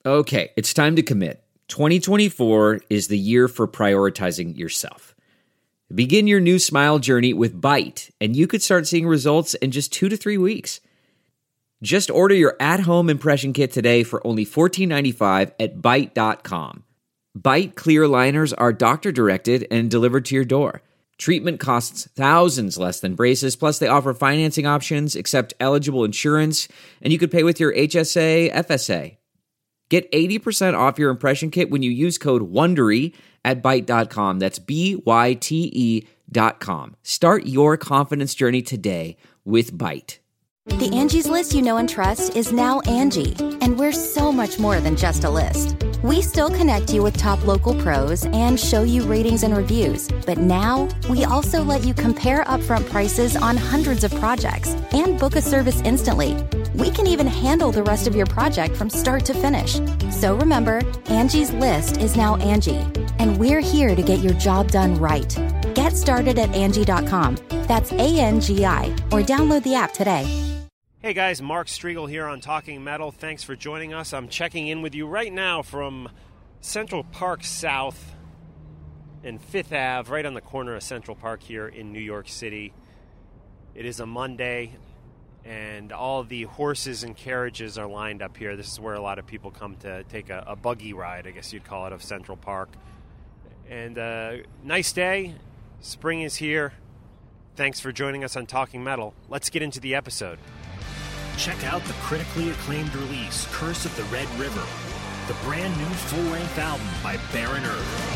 Okay, it's time to commit. 2024 is the year for prioritizing yourself. Begin your new smile journey with Byte, and you could start seeing results in just 2 to 3 weeks. Just order your at-home impression kit today for only $14.95 at Byte.com. Byte clear liners are doctor-directed and delivered to your door. Treatment costs thousands less than braces, plus they offer financing options, accept eligible insurance, and you could pay with your HSA, FSA. Get 80% off your impression kit when you use code WONDERY at Byte.com. That's BYTE.com. Start your confidence journey today with Byte. The Angie's List you know and trust is now Angie, and we're so much more than just a list. We still connect you with top local pros and show you ratings and reviews, but now we also let you compare upfront prices on hundreds of projects and book a service instantly. We can even handle the rest of your project from start to finish. So remember, Angie's List is now Angie, and we're here to get your job done right. Get started at Angie.com. That's ANGI, or download the app today. Hey guys, Mark Striegel here on Talking Metal. Thanks for joining us. I'm checking in with you right now from Central Park South and 5th Ave, right on the corner of Central Park here in New York City. It is a Monday, and all the horses and carriages are lined up here. This is where a lot of people come to take a buggy ride, I guess you'd call it, of Central Park. And nice day. Spring is here. Thanks for joining us on Talking Metal. Let's get into the episode. Check out the critically acclaimed release, Curse of the Red River, the brand new full-length album by Baron Earth.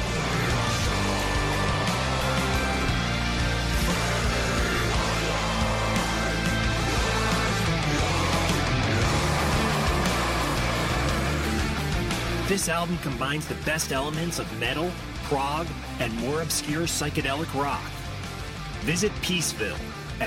This album combines the best elements of metal, prog, and more obscure psychedelic rock. Visit Peaceville at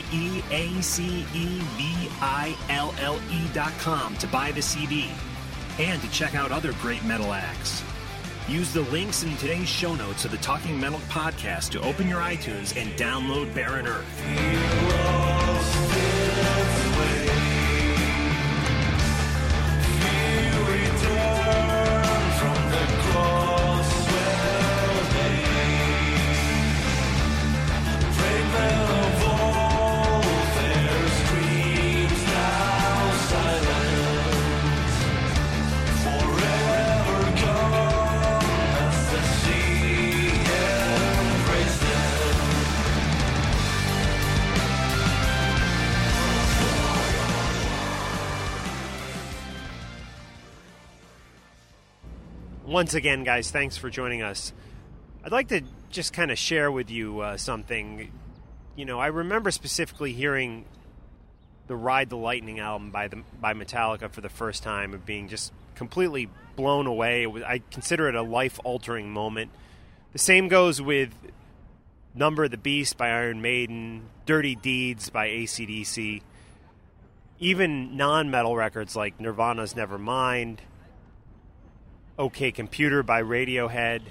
PEACEVILLE.com to buy the CD and to check out other great metal acts. Use the links in today's show notes of the Talking Metal podcast to open your iTunes and download Baron Earth. Once again, guys, thanks for joining us. I'd like to just kind of share with you something. You know, I remember specifically hearing the Ride the Lightning album by Metallica for the first time and being just completely blown away. I consider it a life-altering moment. The same goes with Number of the Beast by Iron Maiden, Dirty Deeds by AC/DC, even non-metal records like Nirvana's Nevermind, OK Computer by Radiohead,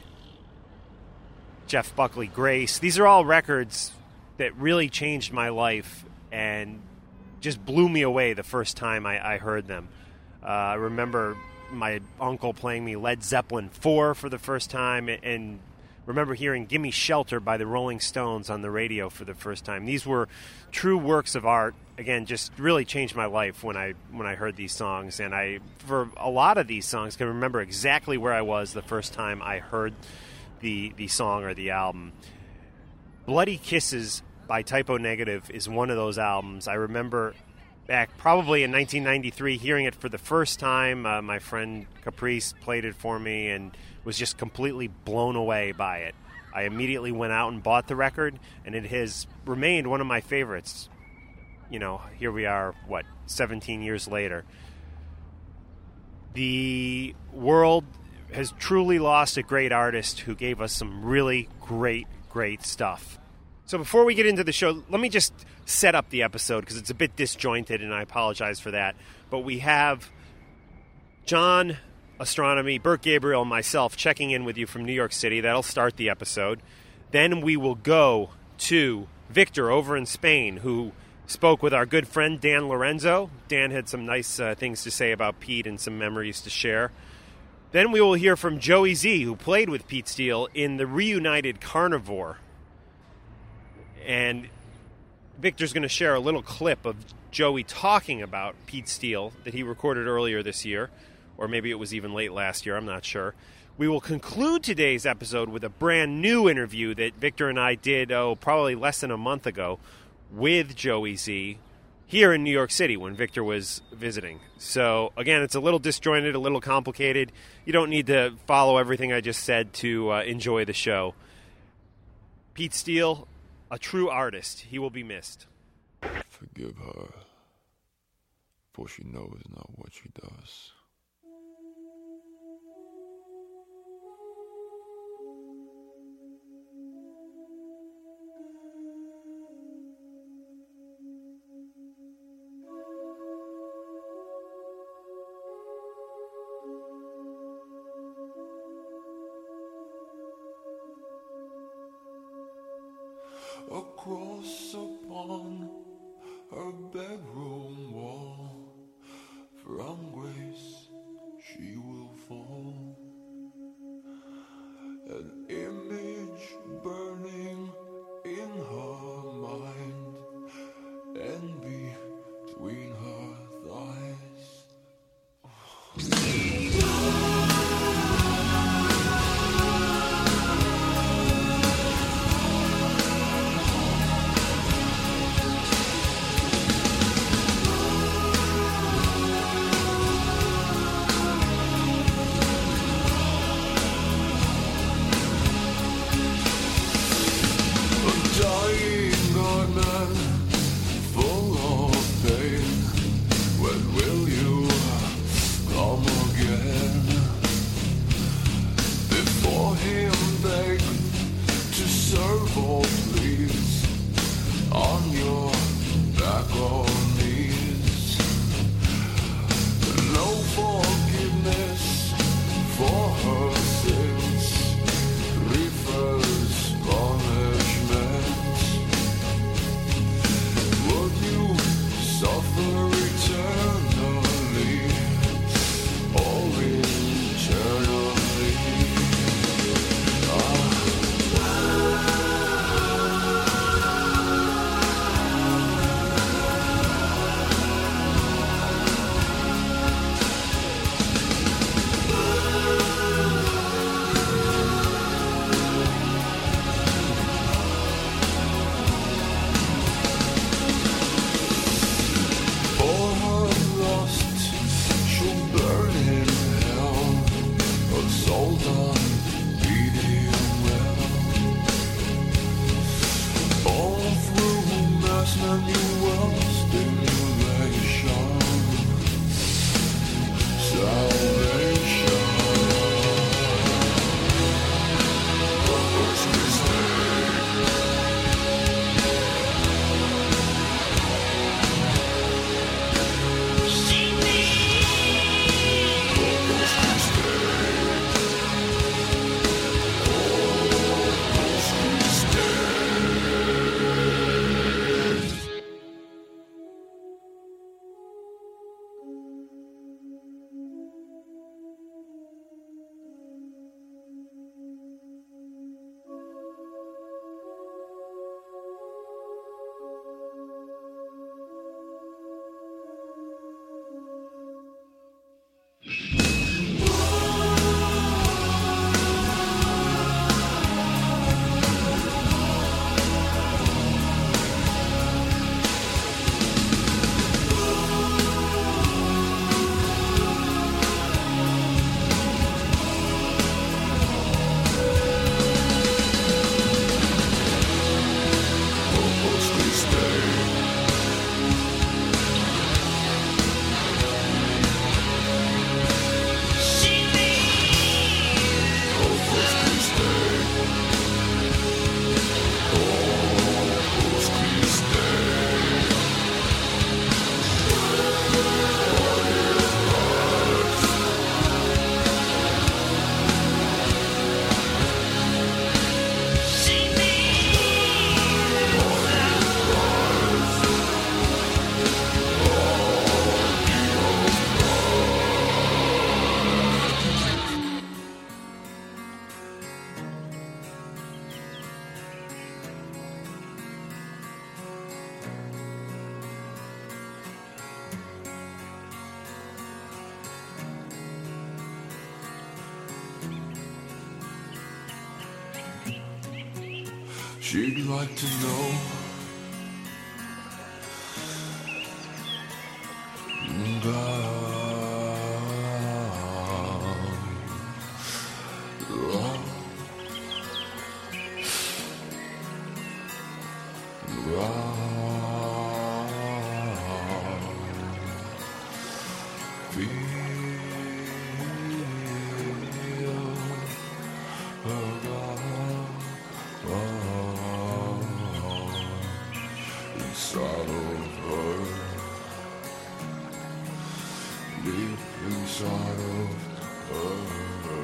Jeff Buckley, Grace. These are all records that really changed my life and just blew me away the first time I heard them. I remember my uncle playing me Led Zeppelin 4 for the first time, and remember hearing Gimme Shelter by the Rolling Stones on the radio for the first time. These were true works of art. Again, just really changed my life when I heard these songs. And I, for a lot of these songs, can remember exactly where I was the first time I heard the song or the album. Bloody Kisses by Typo Negative is one of those albums. I remember back probably in 1993 hearing it for the first time. My friend Caprice played it for me and was just completely blown away by it. I immediately went out and bought the record, and it has remained one of my favorites. You know, here we are, 17 years later. The world has truly lost a great artist who gave us some really great stuff. So before we get into the show, let me just set up the episode because it's a bit disjointed, and I apologize for that. But we have John Astronomy, Bert Gabriel, and myself checking in with you from New York City. That'll start the episode. Then we will go to Victor over in Spain, who spoke with our good friend Dan Lorenzo. Dan had some nice things to say about Pete and some memories to share. Then we will hear from Joey Z, who played with Pete Steele in the reunited Carnivore. And Victor's going to share a little clip of Joey talking about Pete Steele that he recorded earlier this year, or maybe it was even late last year, I'm not sure. We will conclude today's episode with a brand new interview that Victor and I did, probably less than a month ago, with Joey Z here in New York City when Victor was visiting. So, again, it's a little disjointed, a little complicated. You don't need to follow everything I just said to enjoy the show. Pete Steele, a true artist. He will be missed. Forgive her, for she knows not what she does. Across upon her bedroom wall, from grace She'd like to know inside of her, deep inside of her.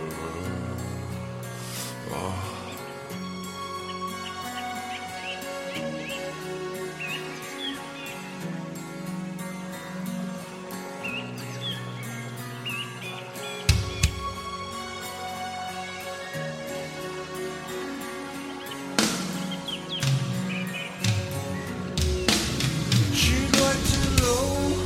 She'd like to know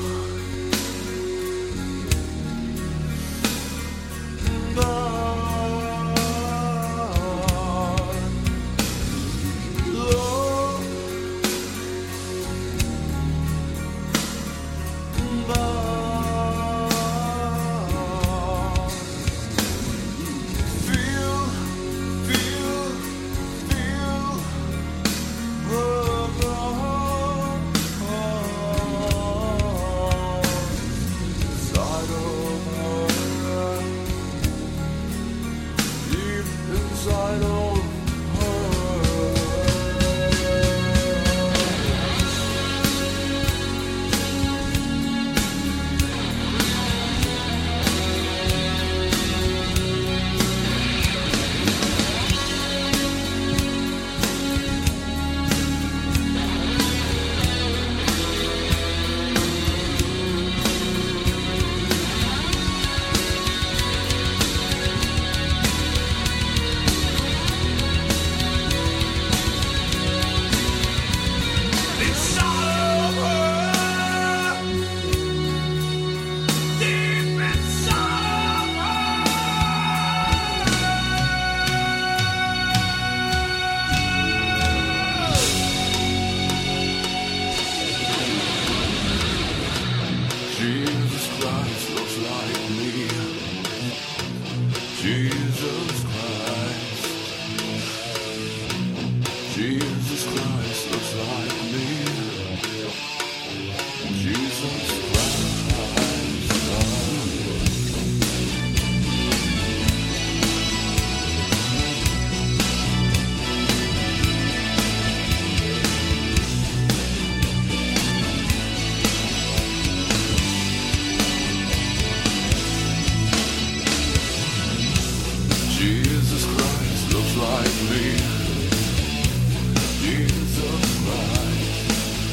inside of Jesus Christ looks like me. Jesus Christ. Jesus Christ looks like me. Jesus Christ. Jesus Christ looks like me. Jesus Christ.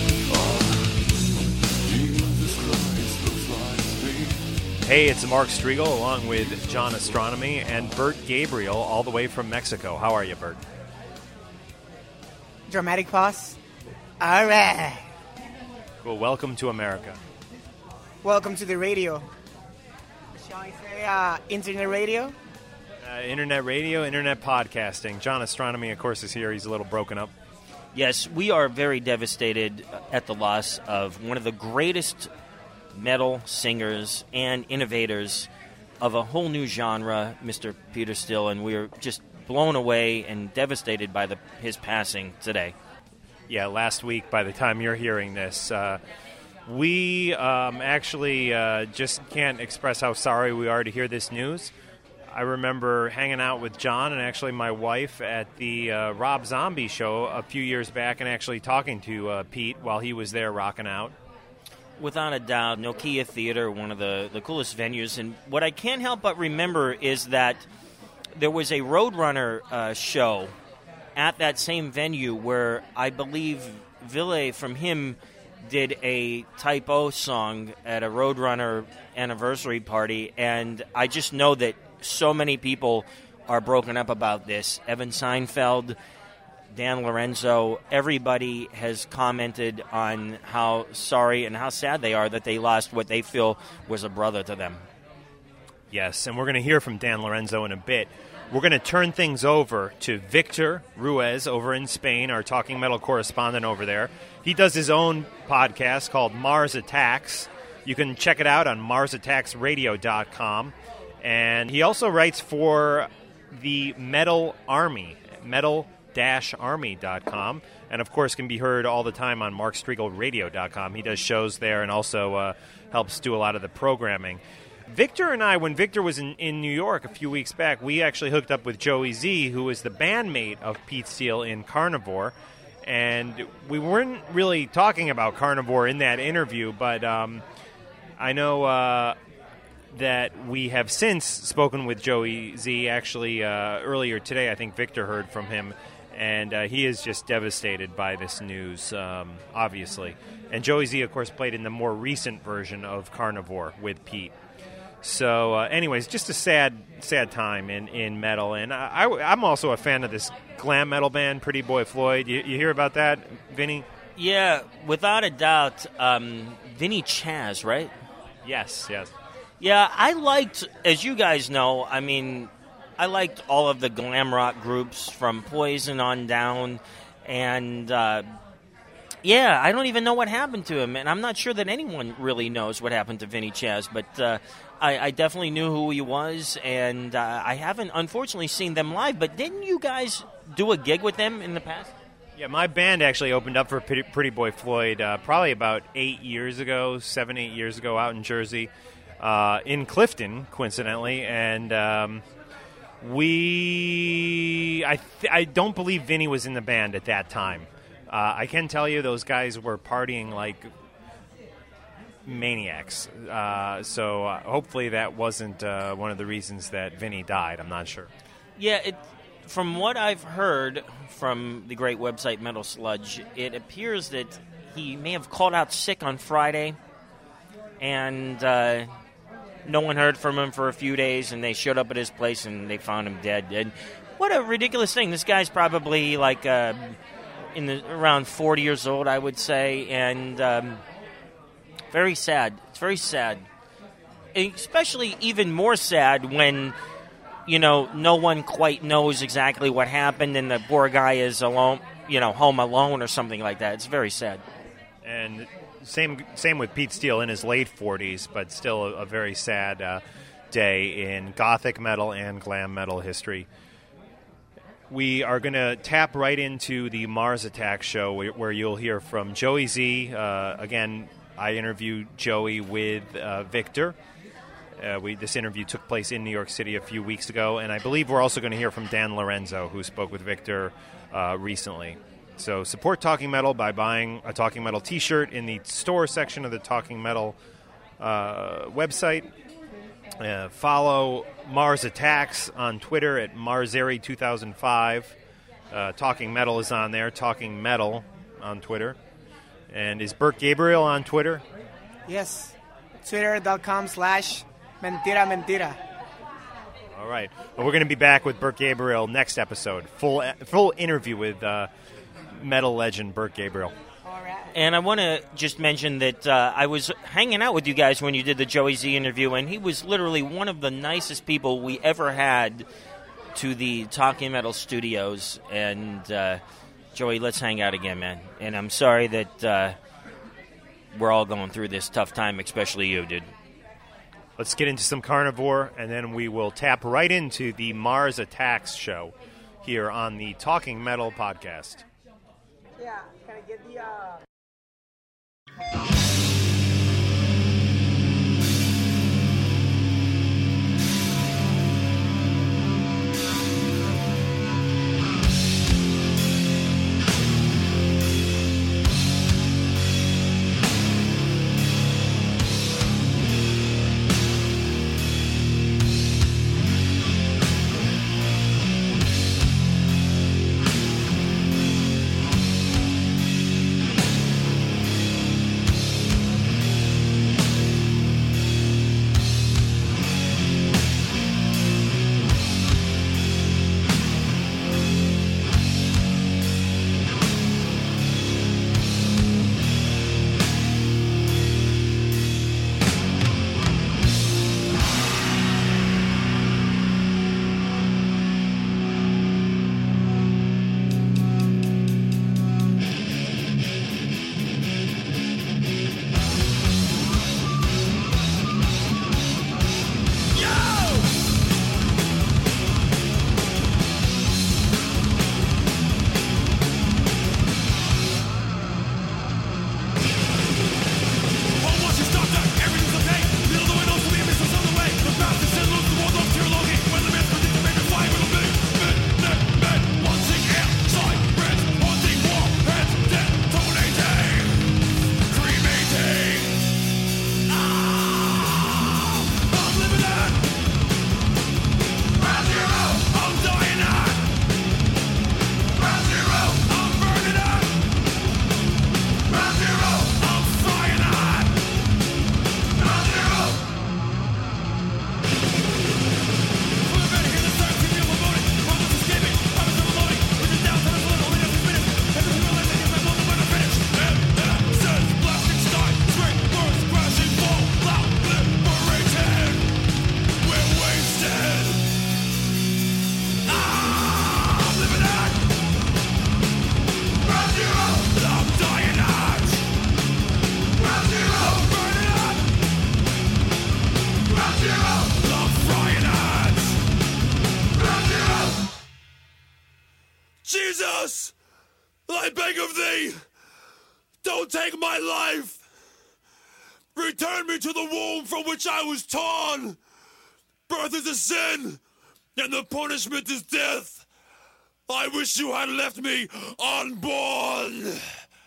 Jesus Christ looks like me. Hey, it's Mark Striegel along with John Astronomy and Bert Gabriel all the way from Mexico. How are you, Bert? Dramatic pause. All right. Well, welcome to America. Welcome to the radio. Shall I say internet radio? Internet radio, internet podcasting. John Astronomy, of course, is here. He's a little broken up. Yes, we are very devastated at the loss of one of the greatest metal singers and innovators of a whole new genre, Mr. Peter Steele, and we are just blown away and devastated by his passing today. Yeah, last week, by the time you're hearing this, we actually just can't express how sorry we are to hear this news. I remember hanging out with John and actually my wife at the Rob Zombie show a few years back and actually talking to Pete while he was there rocking out. Without a doubt, Nokia Theater, one of the coolest venues. And what I can't help but remember is that there was a Roadrunner show at that same venue where I believe Ville from him did a Type O song at a Roadrunner anniversary party. And I just know that so many people are broken up about this. Evan Seinfeld, Dan Lorenzo, everybody has commented on how sorry and how sad they are that they lost what they feel was a brother to them. Yes, and we're going to hear from Dan Lorenzo in a bit. We're going to turn things over to Victor Ruiz over in Spain, our Talking Metal correspondent over there. He does his own podcast called Mars Attacks. You can check it out on MarsAttacksRadio.com. And he also writes for the Metal Army, metal-army.com. And, of course, can be heard all the time on MarkStriegelRadio.com. He does shows there and also helps do a lot of the programming. Victor and I, when Victor was in New York a few weeks back, we actually hooked up with Joey Z, who was the bandmate of Pete Steele in Carnivore. And we weren't really talking about Carnivore in that interview, but I know that we have since spoken with Joey Z. Actually, earlier today, I think Victor heard from him, and he is just devastated by this news, obviously. And Joey Z, of course, played in the more recent version of Carnivore with Pete. So, anyways, just a sad time in metal. And I'm also a fan of this glam metal band, Pretty Boy Floyd. You hear about that, Vinny? Yeah, without a doubt. Vinny Chaz, right? Yes. Yeah, I liked, as you guys know, I liked all of the glam rock groups from Poison on down. And, yeah, I don't even know what happened to him. And I'm not sure that anyone really knows what happened to Vinny Chaz. But I definitely knew who he was. And I haven't, unfortunately, seen them live. But didn't you guys do a gig with them in the past? Yeah, my band actually opened up for Pretty Boy Floyd probably about 7-8 years ago, out in Jersey, in Clifton, coincidentally. And I don't believe Vinny was in the band at that time. I can tell you those guys were partying like maniacs. So hopefully that wasn't one of the reasons that Vinny died. I'm not sure. Yeah, from what I've heard from the great website Metal Sludge, it appears that he may have called out sick on Friday, and no one heard from him for a few days, and they showed up at his place and they found him dead. And what a ridiculous thing. This guy's probably like around 40 years old, I would say, and very sad. It's very sad. Especially even more sad when, no one quite knows exactly what happened and the poor guy is alone, home alone or something like that. It's very sad. And same with Pete Steele in his late 40s, but still a very sad day in gothic metal and glam metal history. We are going to tap right into the Mars Attacks show where you'll hear from Joey Z. Again, I interviewed Joey with Victor. This interview took place in New York City a few weeks ago, and I believe we're also going to hear from Dan Lorenzo, who spoke with Victor recently. So support Talking Metal by buying a Talking Metal t-shirt in the store section of the Talking Metal website. Follow Mars Attacks on Twitter at Marzeri2005. Talking Metal is on there, Talking Metal on Twitter. And is Bert Gabriel on Twitter? Yes, twitter.com/mentira. All right. Well, we're going to be back with Bert Gabriel next episode. Full interview with metal legend Bert Gabriel. And I want to just mention that I was hanging out with you guys when you did the Joey Z interview, and he was literally one of the nicest people we ever had to the Talking Metal studios. And Joey, let's hang out again, man. And I'm sorry that we're all going through this tough time, especially you, dude. Let's get into some Carnivore, and then we will tap right into the Mars Attacks show here on the Talking Metal podcast. Yeah, can I get the... Cross, I beg of thee, don't take my life. Return me to the womb from which I was torn. Birth is a sin, and the punishment is death. I wish you had left me unborn.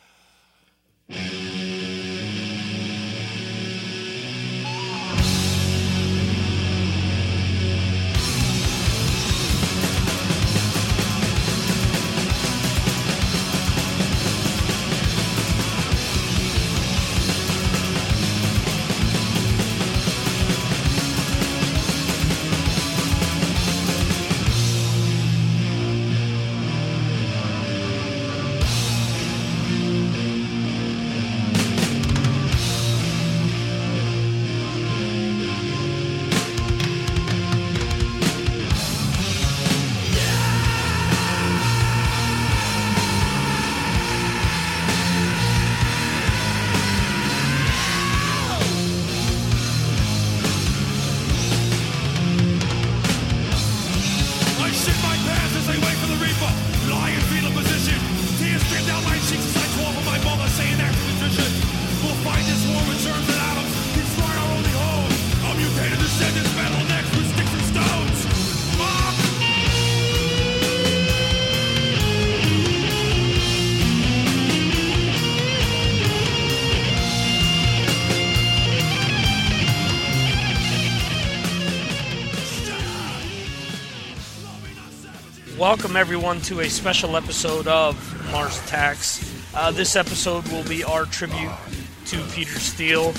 Welcome, everyone, to a special episode of Mars Attacks. This episode will be our tribute to Peter Steele.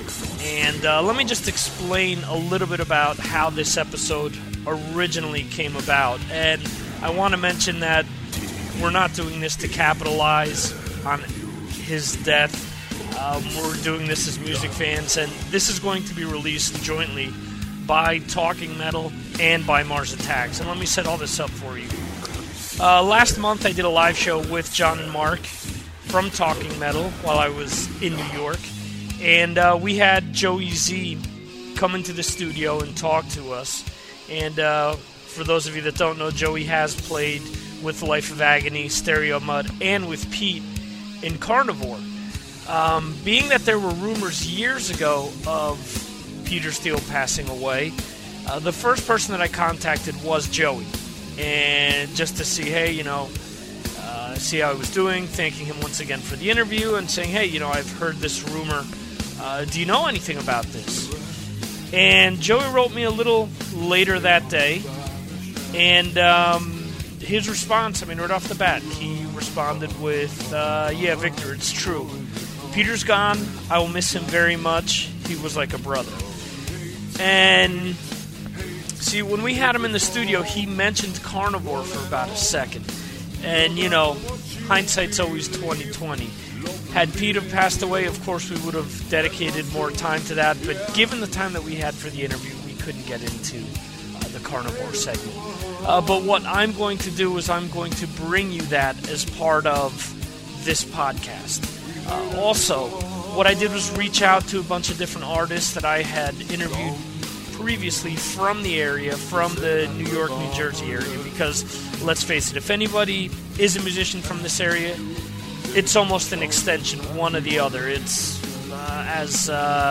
And let me just explain a little bit about how this episode originally came about. And I want to mention that we're not doing this to capitalize on his death. We're doing this as music fans, and this is going to be released jointly by Talking Metal and by Mars Attacks. And let me set all this up for you. Last month I did a live show with John and Mark from Talking Metal while I was in New York. And we had Joey Z come into the studio and talk to us. And for those of you that don't know, Joey has played with Life of Agony, Stereo Mud, and with Pete in Carnivore. Being that there were rumors years ago of Peter Steele passing away, the first person that I contacted was Joey, and just to see, hey, see how he was doing, thanking him once again for the interview, and saying, hey, I've heard this rumor, do you know anything about this? And Joey wrote me a little later that day, and his response, right off the bat, he responded with, yeah, Victor, it's true. Peter's gone. I will miss him very much. He was like a brother. And see, when we had him in the studio, he mentioned Carnivore for about a second. And, hindsight's always 20/20. Had Peter passed away, of course, we would have dedicated more time to that. But given the time that we had for the interview, we couldn't get into the Carnivore segment. But what I'm going to do is I'm going to bring you that as part of this podcast. Also, what I did was reach out to a bunch of different artists that I had interviewed previously from the area, from the New York, New Jersey area, because let's face it, if anybody is a musician from this area, it's almost an extension, one or the other. It's as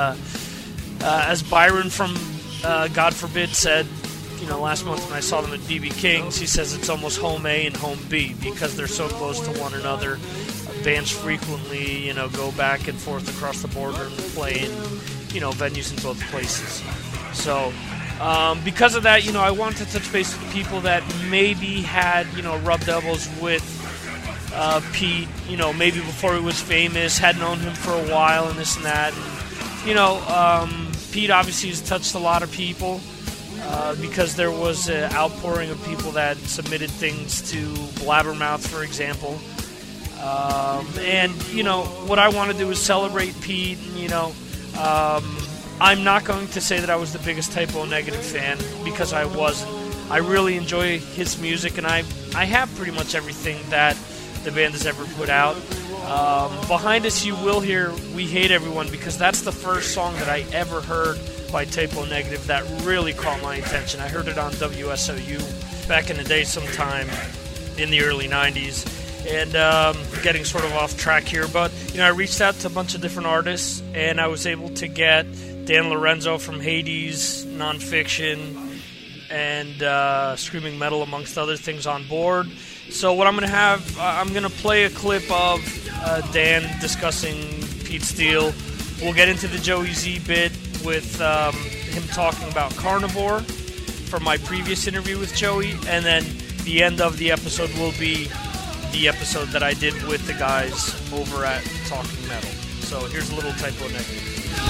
Byron from God Forbid said, last month when I saw them at BB King's, he says it's almost home A and home B because they're so close to one another. Bands frequently, go back and forth across the border and play in, venues in both places. So, because of that, I wanted to touch base with people that maybe had, rubbed elbows with Pete, maybe before he was famous, had known him for a while and this and that. And, Pete obviously has touched a lot of people because there was an outpouring of people that submitted things to Blabbermouth, for example. And, what I want to do is celebrate Pete. And, I'm not going to say that I was the biggest Typo Negative fan because I wasn't. I really enjoy his music, and I have pretty much everything that the band has ever put out. Behind us, you will hear We Hate Everyone because that's the first song that I ever heard by Typo Negative that really caught my attention. I heard it on WSOU back in the day sometime in the early 90s. and getting sort of off track here, but I reached out to a bunch of different artists, and I was able to get Dan Lorenzo from Hades, Nonfiction, and Screaming Metal, amongst other things, on board. So what I'm going to have, I'm going to play a clip of Dan discussing Pete Steele. We'll get into the Joey Z bit with him talking about Carnivore from my previous interview with Joey, and then the end of the episode will be the episode that I did with the guys over at Talking Metal. So here's a little Typo Negative.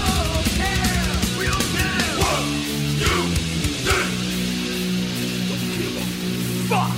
Fuck!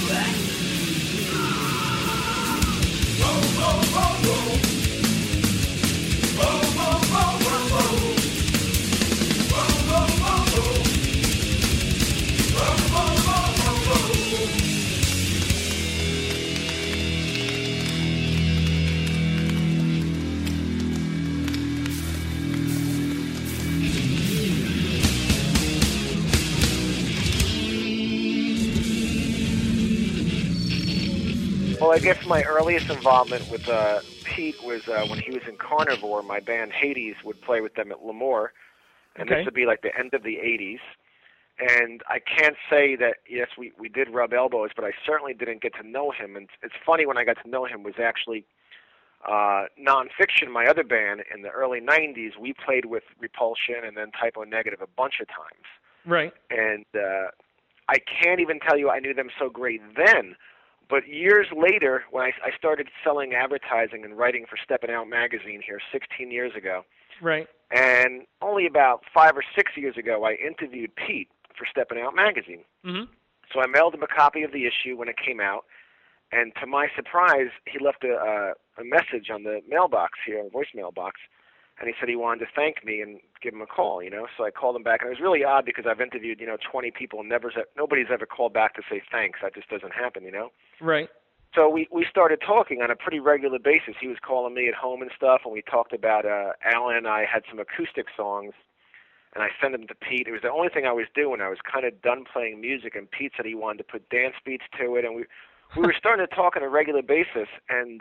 Well, I guess my earliest involvement with Pete was when he was in Carnivore. My band Hades would play with them at Lemoore, and this would be like the end of the 80s. And I can't say that, yes, we did rub elbows, but I certainly didn't get to know him. And it's funny, when I got to know him was actually Nonfiction, my other band, in the early 90s. We played with Repulsion and then Typo Negative a bunch of times. Right. And I can't even tell you I knew them so great then. But years later, when I started selling advertising and writing for Steppin' Out magazine here 16 years ago, right, and only about 5 or 6 years ago, I interviewed Pete for Steppin' Out magazine. Mm-hmm. So I mailed him a copy of the issue when it came out, and to my surprise, he left a message on the mailbox here, a voicemail box, and he said he wanted to thank me and give him a call, So I called him back, and it was really odd because I've interviewed, 20 people, and nobody's ever called back to say thanks. That just doesn't happen, Right. So we started talking on a pretty regular basis. He was calling me at home and stuff, and we talked about Alan and I had some acoustic songs, and I sent them to Pete. It was the only thing I was doing. I was kind of done playing music, and Pete said he wanted to put dance beats to it, and we were starting to talk on a regular basis, and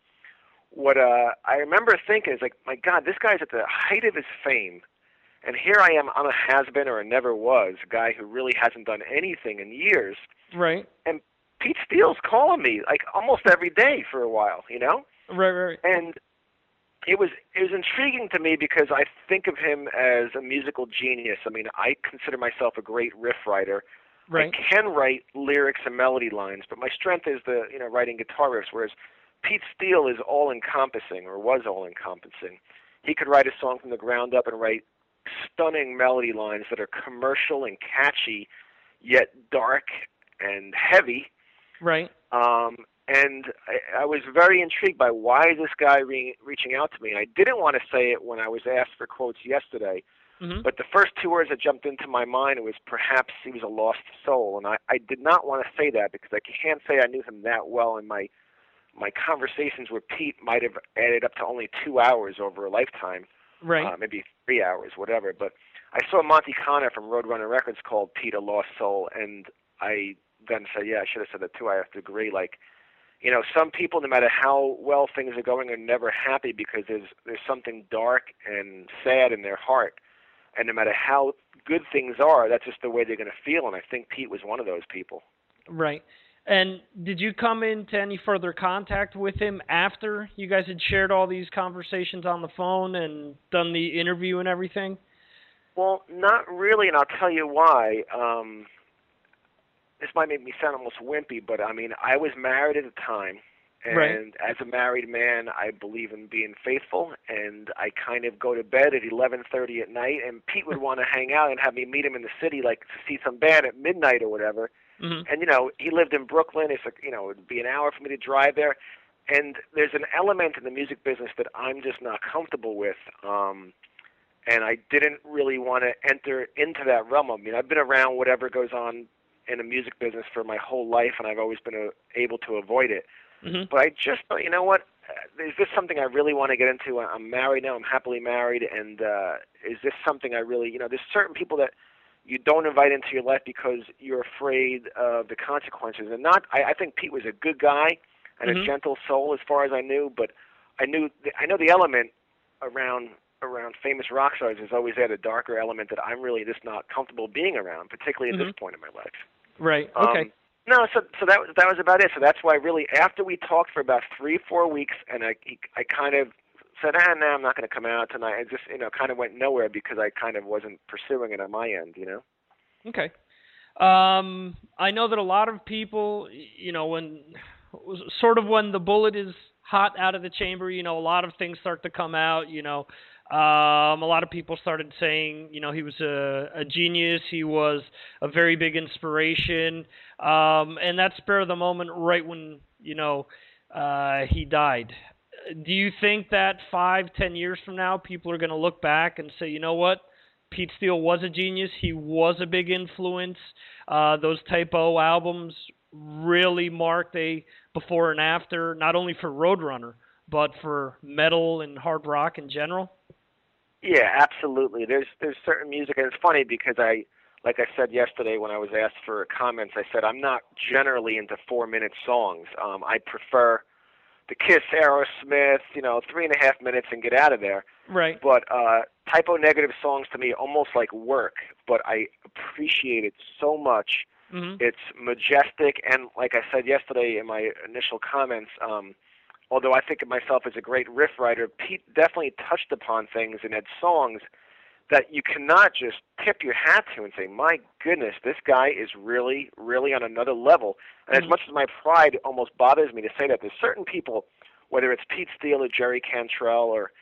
what I remember thinking is like, my God, this guy's at the height of his fame, and here I am, I'm a has-been or a never was, a guy who really hasn't done anything in years. Right. And Pete Steele's calling me like almost every day for a while, Right. And it was intriguing to me because I think of him as a musical genius. I mean, I consider myself a great riff writer. Right. I can write lyrics and melody lines, but my strength is the writing guitar riffs, whereas Pete Steele is all-encompassing, or was all-encompassing. He could write a song from the ground up and write stunning melody lines that are commercial and catchy, yet dark and heavy. Right. And I was very intrigued by why this guy reaching out to me. And I didn't want to say it when I was asked for quotes yesterday, but the first two words that jumped into my mind was perhaps he was a lost soul. And I did not want to say that because I can't say I knew him that well, and my conversations with Pete might have added up to only 2 hours over a lifetime, right? Maybe 3 hours, whatever. But I saw Monty Connor from Roadrunner Records called Pete a lost soul, and I then said, yeah, I should have said that too. I have to agree. Like, some people, no matter how well things are going, are never happy because there's something dark and sad in their heart. And no matter how good things are, that's just the way they're going to feel. And I think Pete was one of those people. Right. And did you come into any further contact with him after you guys had shared all these conversations on the phone and done the interview and everything? Well, not really, and I'll tell you why. This might make me sound almost wimpy, but I mean, I was married at the time, and right. As a married man, I believe in being faithful, and I kind of go to bed at 11:30 at night, and Pete would want to hang out and have me meet him in the city, like to see some band at midnight or whatever. Mm-hmm. And, he lived in Brooklyn. It's like, it would be an hour for me to drive there. And there's an element in the music business that I'm just not comfortable with. And I didn't really want to enter into that realm. I mean, I've been around whatever goes on in the music business for my whole life, and I've always been able to avoid it. Mm-hmm. But I just thought, you know what? Is this something I really want to get into? I'm married now. I'm happily married. And is this something I really, there's certain people that you don't invite into your life because you're afraid of the consequences. And I think Pete was a good guy, and a gentle soul as far as I knew. But I know the element around famous rock stars has always had a darker element that I'm really just not comfortable being around, particularly at this point in my life. Right. Okay. No, so that was about it. So that's why really after we talked for about 3-4 weeks, and I kind of said, no, I'm not going to come out tonight. I just kind of went nowhere because I kind of wasn't pursuing it on my end, Okay. I know that a lot of people, when the bullet is hot out of the chamber, a lot of things start to come out, a lot of people started saying, he was a genius, he was a very big inspiration, and that spur of the moment right when, he died. Do you think that 5-10 years from now, people are going to look back and say, you know what, Pete Steele was a genius, he was a big influence, those Type O albums really marked a before and after, not only for Roadrunner, but for metal and hard rock in general? Yeah, absolutely. There's certain music, and it's funny because like I said yesterday when I was asked for comments, I said I'm not generally into 4-minute songs. I prefer the Kiss, Aerosmith, 3.5 minutes and get out of there. Right. But Type O Negative songs to me almost like work, but I appreciate it so much. It's majestic, and like I said yesterday in my initial comments, although I think of myself as a great riff writer, Pete definitely touched upon things and had songs that you cannot just tip your hat to and say, my goodness, this guy is really, really on another level. And as much as my pride almost bothers me to say that, there's certain people, whether it's Pete Steele or Jerry Cantrell or,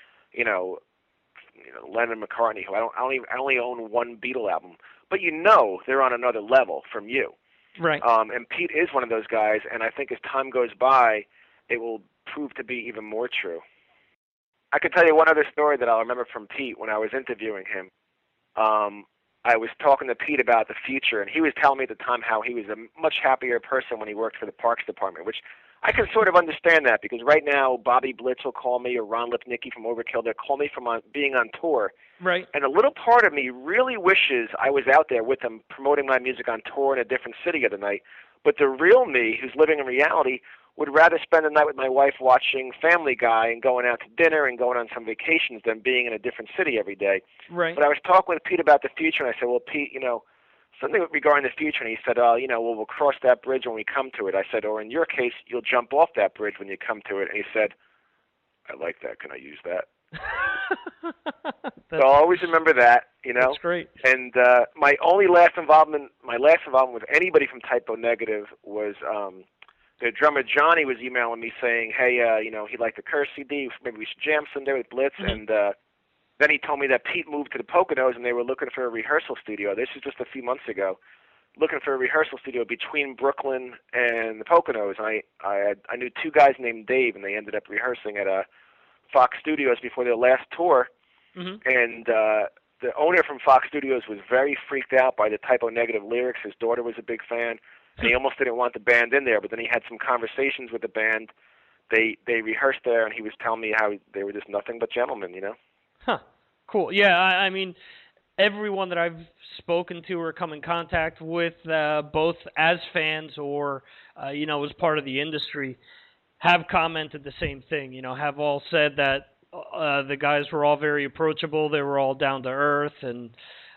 Lennon McCartney, who I only own one Beatle album, but they're on another level from you. Right. And Pete is one of those guys, and I think as time goes by, it will prove to be even more true. I could tell you one other story that I'll remember from Pete when I was interviewing him. I was talking to Pete about the future, and he was telling me at the time how he was a much happier person when he worked for the Parks Department, which I can sort of understand that because right now Bobby Blitz will call me or Ron Lipnicki from Overkill. They'll call me from being on tour. Right. And a little part of me really wishes I was out there with them promoting my music on tour in a different city of the night. But the real me, who's living in reality, would rather spend the night with my wife watching Family Guy and going out to dinner and going on some vacations than being in a different city every day. Right. But I was talking with Pete about the future, and I said, well, Pete, something regarding the future. And he said, we'll cross that bridge when we come to it. I said, or in your case, you'll jump off that bridge when you come to it. And he said, I like that. Can I use that? So I'll always remember that, That's great. And my last involvement with anybody from Type O Negative was the drummer Johnny was emailing me saying, hey, he liked the Curse CD, maybe we should jam someday with Blitz. And then he told me that Pete moved to the Poconos and they were looking for a rehearsal studio. This was just a few months ago. Looking for a rehearsal studio between Brooklyn and the Poconos. And I knew two guys named Dave, and they ended up rehearsing at Fox Studios before their last tour. And the owner from Fox Studios was very freaked out by the Type O Negative lyrics. His daughter was a big fan, and he almost didn't want the band in there. But then he had some conversations with the band. They rehearsed there, and he was telling me how they were just nothing but gentlemen, Huh. Cool. Yeah, I mean, everyone that I've spoken to or come in contact with, both as fans or, as part of the industry, have commented the same thing, have all said that the guys were all very approachable, they were all down to earth, and,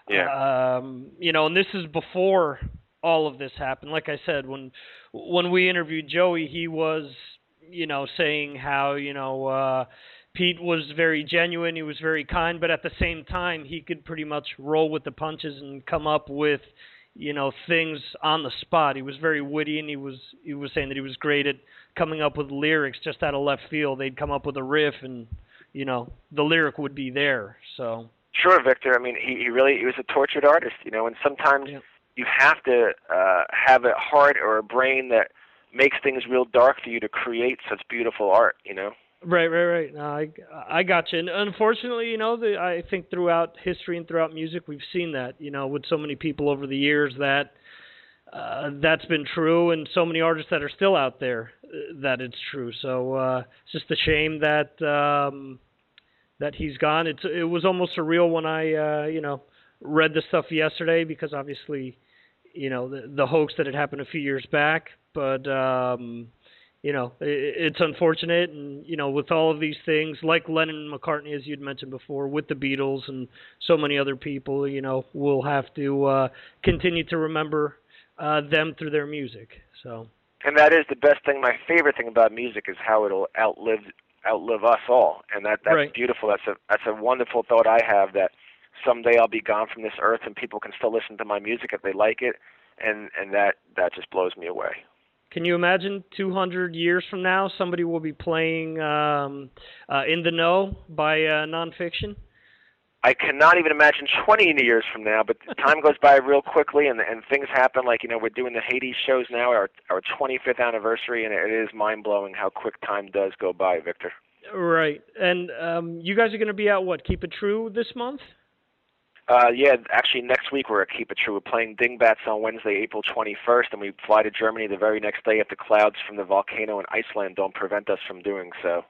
and this is before all of this happened. Like I said, when we interviewed Joey, he was, saying how, Pete was very genuine, he was very kind, but at the same time, he could pretty much roll with the punches and come up with, things on the spot. He was very witty, and he was saying that he was great at coming up with lyrics just out of left field. They'd come up with a riff, and, the lyric would be there, so. Sure, Victor. I mean, he was a tortured artist, and sometimes you have to have a heart or a brain that makes things real dark for you to create such beautiful art, Right. No, I got you. And unfortunately, I think throughout history and throughout music, we've seen that, with so many people over the years that that's been true, and so many artists that are still out there that it's true. So it's just a shame that that he's gone. It was almost surreal when I read the stuff yesterday because obviously the hoax that had happened a few years back, but it's unfortunate, and with all of these things, like Lennon and McCartney, as you'd mentioned before, with the Beatles and so many other people, we'll have to continue to remember them through their music. So. And that is the best thing. My favorite thing about music is how it'll outlive us all, and that's right. Beautiful. That's a wonderful thought I have, that someday I'll be gone from this earth and people can still listen to my music if they like it, and that just blows me away. Can you imagine 200 years from now somebody will be playing In the Know by Nonfiction? I cannot even imagine 20 years from now, but time goes by real quickly, and things happen. Like, we're doing the Hades shows now, our 25th anniversary, and it is mind-blowing how quick time does go by, Victor. Right. And you guys are going to be out, Keep It True this month? Yeah, actually next week we're at Keep It True. We're playing Dingbats on Wednesday, April 21st, and we fly to Germany the very next day if the clouds from the volcano in Iceland don't prevent us from doing so.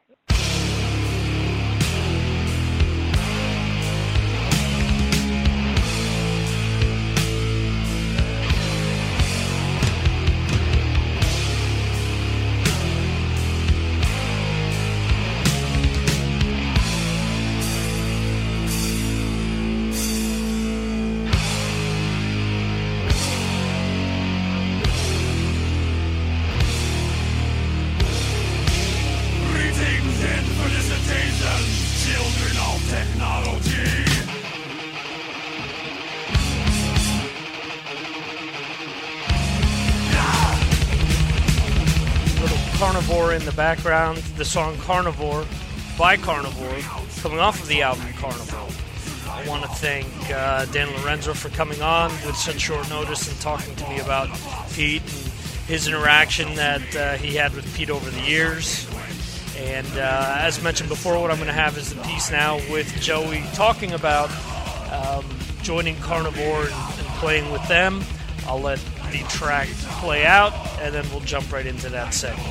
Carnivore in the background, the song Carnivore by Carnivore, coming off of the album Carnivore. I want to thank Dan Lorenzo for coming on with such short notice and talking to me about Pete and his interaction that he had with Pete over the years. And as mentioned before, what I'm going to have is the piece now with Joey talking about joining Carnivore and playing with them. I'll let the track play out, and then we'll jump right into that segment.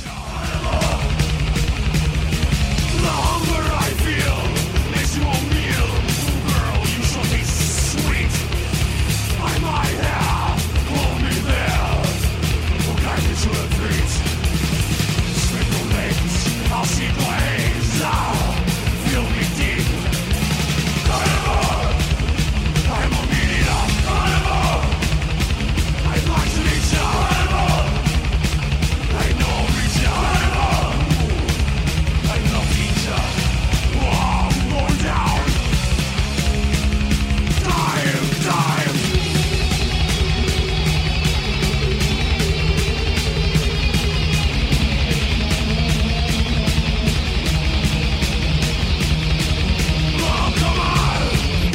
The hunger I feel makes you a meal. Girl, you should be sweet. I might have, hold me there. Will guide me to the feet. Spin the legs, I'll see the haze. Feel me deep. Carnivore, I'm a meat-eater. Carnivore, I'd like to eat you. Carnivore, I know I'll reach you. Carnivore, I love pizza. Whoa, I'm going down. Dive. Oh, come on.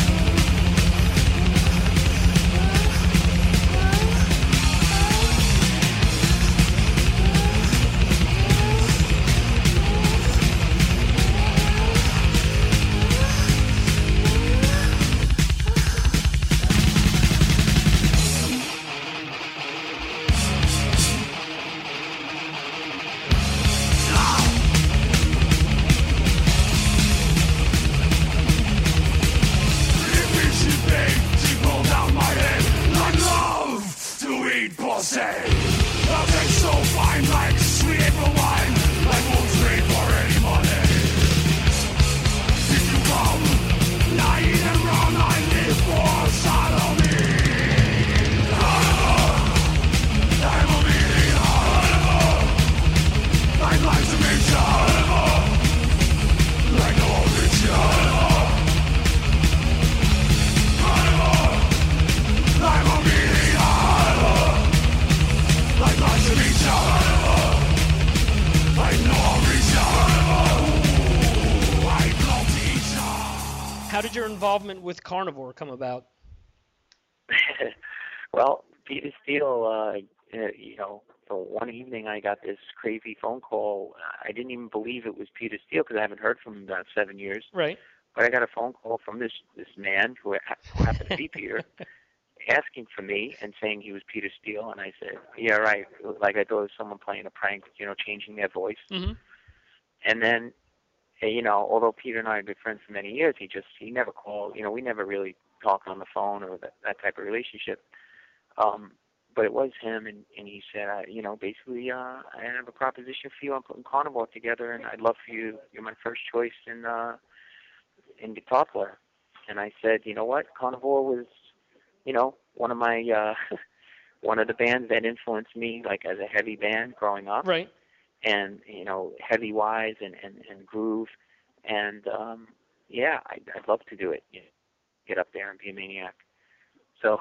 How did your involvement with Carnivore come about? Well, Peter Steele, the one evening I got this crazy phone call. I didn't even believe it was Peter Steele because I haven't heard from him in about 7 years. Right. But I got a phone call from this man who happened to be Peter, asking for me and saying he was Peter Steele. And I said, yeah, right. Like I thought it was someone playing a prank, changing their voice. Mm-hmm. And then, although Peter and I are good friends for many years, he never called. We never really talked on the phone or that type of relationship. but it was him, and he said, basically, I have a proposition for you. I'm putting Carnivore together, and I'd love for you. You're my first choice in guitar player. And I said, you know what? Carnivore was, one of my one of the bands that influenced me, like as a heavy band growing up. Right. And heavy wise and groove, and I'd love to do it. Get up there and be a maniac. So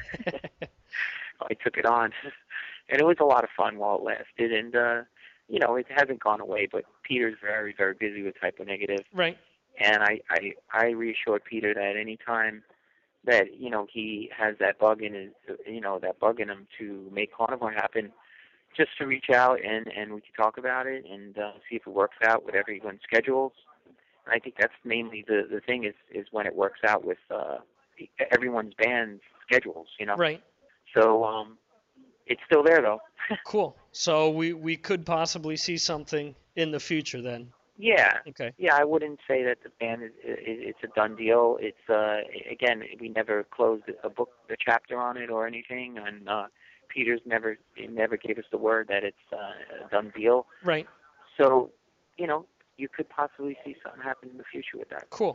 I took it on, and it was a lot of fun while it lasted. And it hasn't gone away, but Peter's very, very busy with Type O Negative. Right. And I reassured Peter that any time that he has that bug in him to make Carnivore happen, just to reach out and we can talk about it and see if it works out with everyone's schedules. And I think that's mainly the thing is when it works out with everyone's band schedules, Right. So it's still there though. Cool. So we could possibly see something in the future then. Yeah. Okay. Yeah, I wouldn't say that the band it's a done deal. It's again, we never closed the chapter on it or anything, and Peter's never gave us the word that it's a done deal. Right. So, you could possibly see something happen in the future with that. Cool.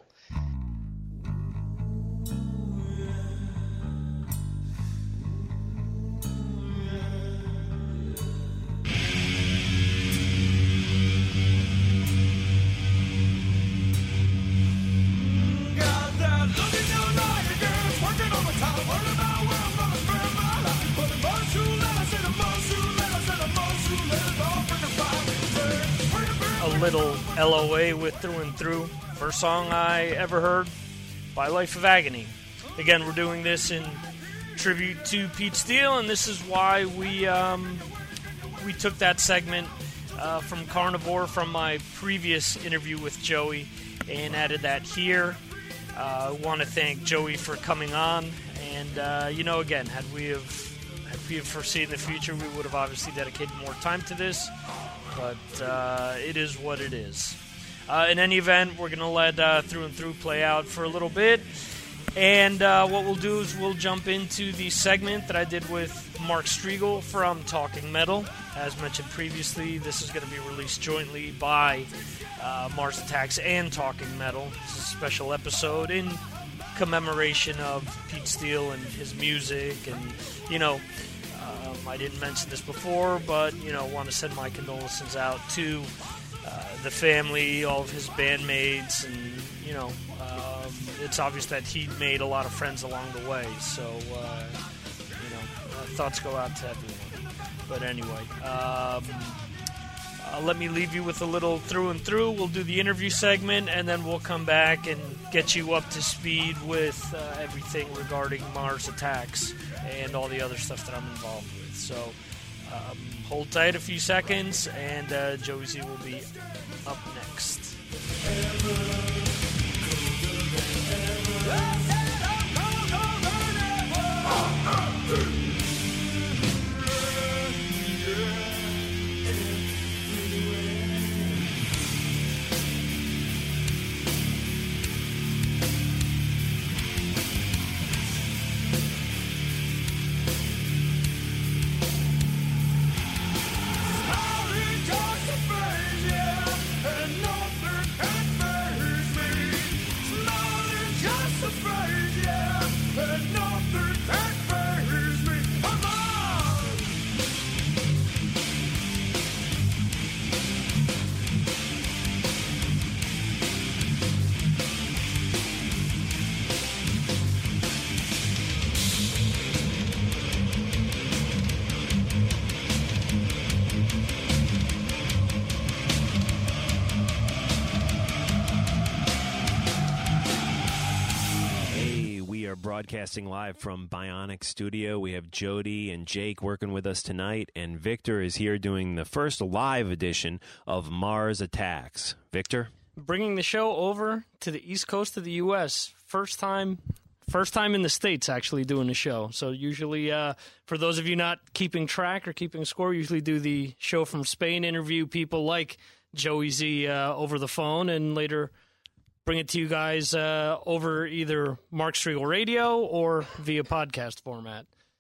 Little LOA with Through and Through. First song I ever heard by Life of Agony. Again, we're doing this in tribute to Pete Steele, and this is why we took that segment from Carnivore from my previous interview with Joey and added that here. I want to thank Joey for coming on, and again, had we have foreseen the future, we would have obviously dedicated more time to this. But it is what it is. In any event, we're going to let Through and Through play out for a little bit. And what we'll do is we'll jump into the segment that I did with Mark Striegel from Talking Metal. As mentioned previously, this is going to be released jointly by Mars Attacks and Talking Metal. This is a special episode in commemoration of Pete Steele and his music. And, I didn't mention this before, but, want to send my condolences out to the family, all of his bandmates, and, it's obvious that he made a lot of friends along the way, so, thoughts go out to everyone. But anyway, let me leave you with a little Through and Through. We'll do the interview segment, and then we'll come back and get you up to speed with everything regarding Mars Attacks and all the other stuff that I'm involved with. So hold tight a few seconds, and Joey Z will be up next. Broadcasting live from Bionic Studio. We have Jody and Jake working with us tonight, and Victor is here doing the first live edition of Mars Attacks. Victor? Bringing the show over to the East Coast of the U.S. First time in the States actually doing a show. So usually, for those of you not keeping track or keeping score, usually do the show from Spain, interview people like Joey Z over the phone, and later bring it to you guys over either Mark Striegel Radio or via podcast format.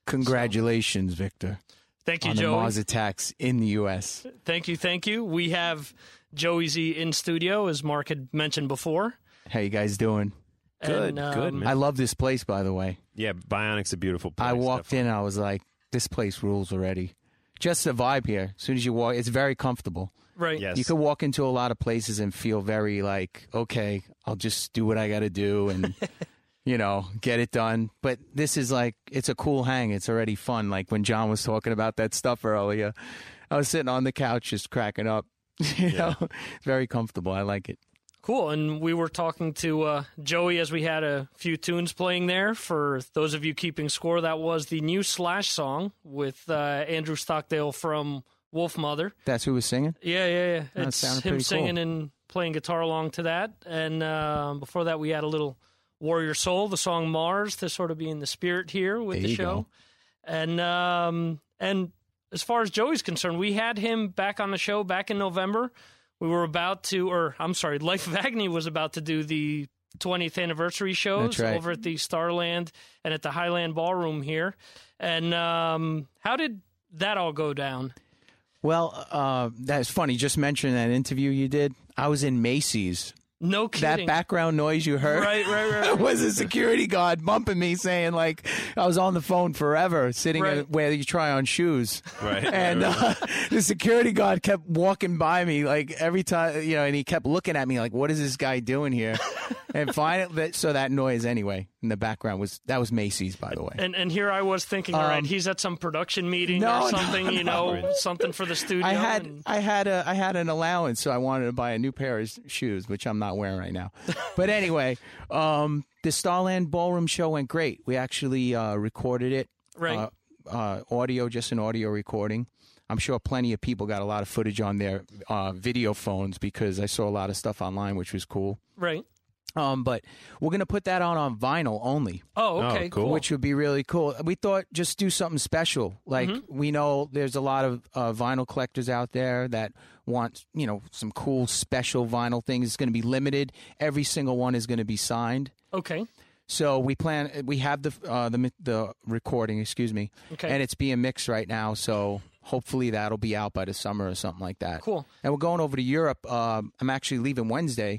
Congratulations, Victor. Thank you, on Joey. the Mars Attacks in the U.S. Thank you. We have Joey Z in studio, as Mark had mentioned before. How you guys doing? Good, And, good, man. I love this place, by the way. Yeah, Bionic's a beautiful place. I walked in, I was like, this place rules already. Just the vibe here. As soon as you walk, it's very comfortable. Right. Yes. You could walk into a lot of places and feel very like, okay, I'll just do what I got to do and, get it done. But this is like, it's a cool hang. It's already fun. Like when John was talking about that stuff earlier, I was sitting on the couch just cracking up. It's very comfortable. I like it. Cool. And we were talking to Joey as we had a few tunes playing there. For those of you keeping score, that was the new Slash song with Andrew Stockdale from Wolfmother. That's who was singing? Yeah. That It's sounded him pretty singing cool. and playing guitar along to that. And before that, we had a little Warrior Soul, the song Mars, to sort of be in the spirit here with There the you show. go. And as far as Joey's concerned, we had him back on the show back in November. We were about to, Life of Agony was about to do the 20th anniversary shows That's right. over at the Starland and at the Highland Ballroom here. And how did that all go down? Well, that's funny. Just mentioning that interview you did. I was in Macy's. No kidding. That background noise you heard Right. was a security guard bumping me saying, like, I was on the phone forever sitting where you try on shoes. Right. And the security guard kept walking by me, like, every time, and he kept looking at me like, what is this guy doing here? And finally, so that noise anyway in the background was Macy's, by the way. And here I was thinking, all right, he's at some production meeting or something, something for the studio. I had an allowance, so I wanted to buy a new pair of shoes, which I'm not wearing right now. But anyway, the Starland Ballroom show went great. We actually recorded it, right? Audio, just an audio recording. I'm sure plenty of people got a lot of footage on their video phones because I saw a lot of stuff online, which was cool. Right. But we're going to put that on vinyl only. Oh, okay, cool. Which would be really cool. We thought just do something special. Like, we know there's a lot of vinyl collectors out there that want, some cool special vinyl things. It's going to be limited. Every single one is going to be signed. Okay. So we have the recording, okay. And it's being mixed right now. So hopefully that'll be out by the summer or something like that. Cool. And we're going over to Europe. I'm actually leaving Wednesday.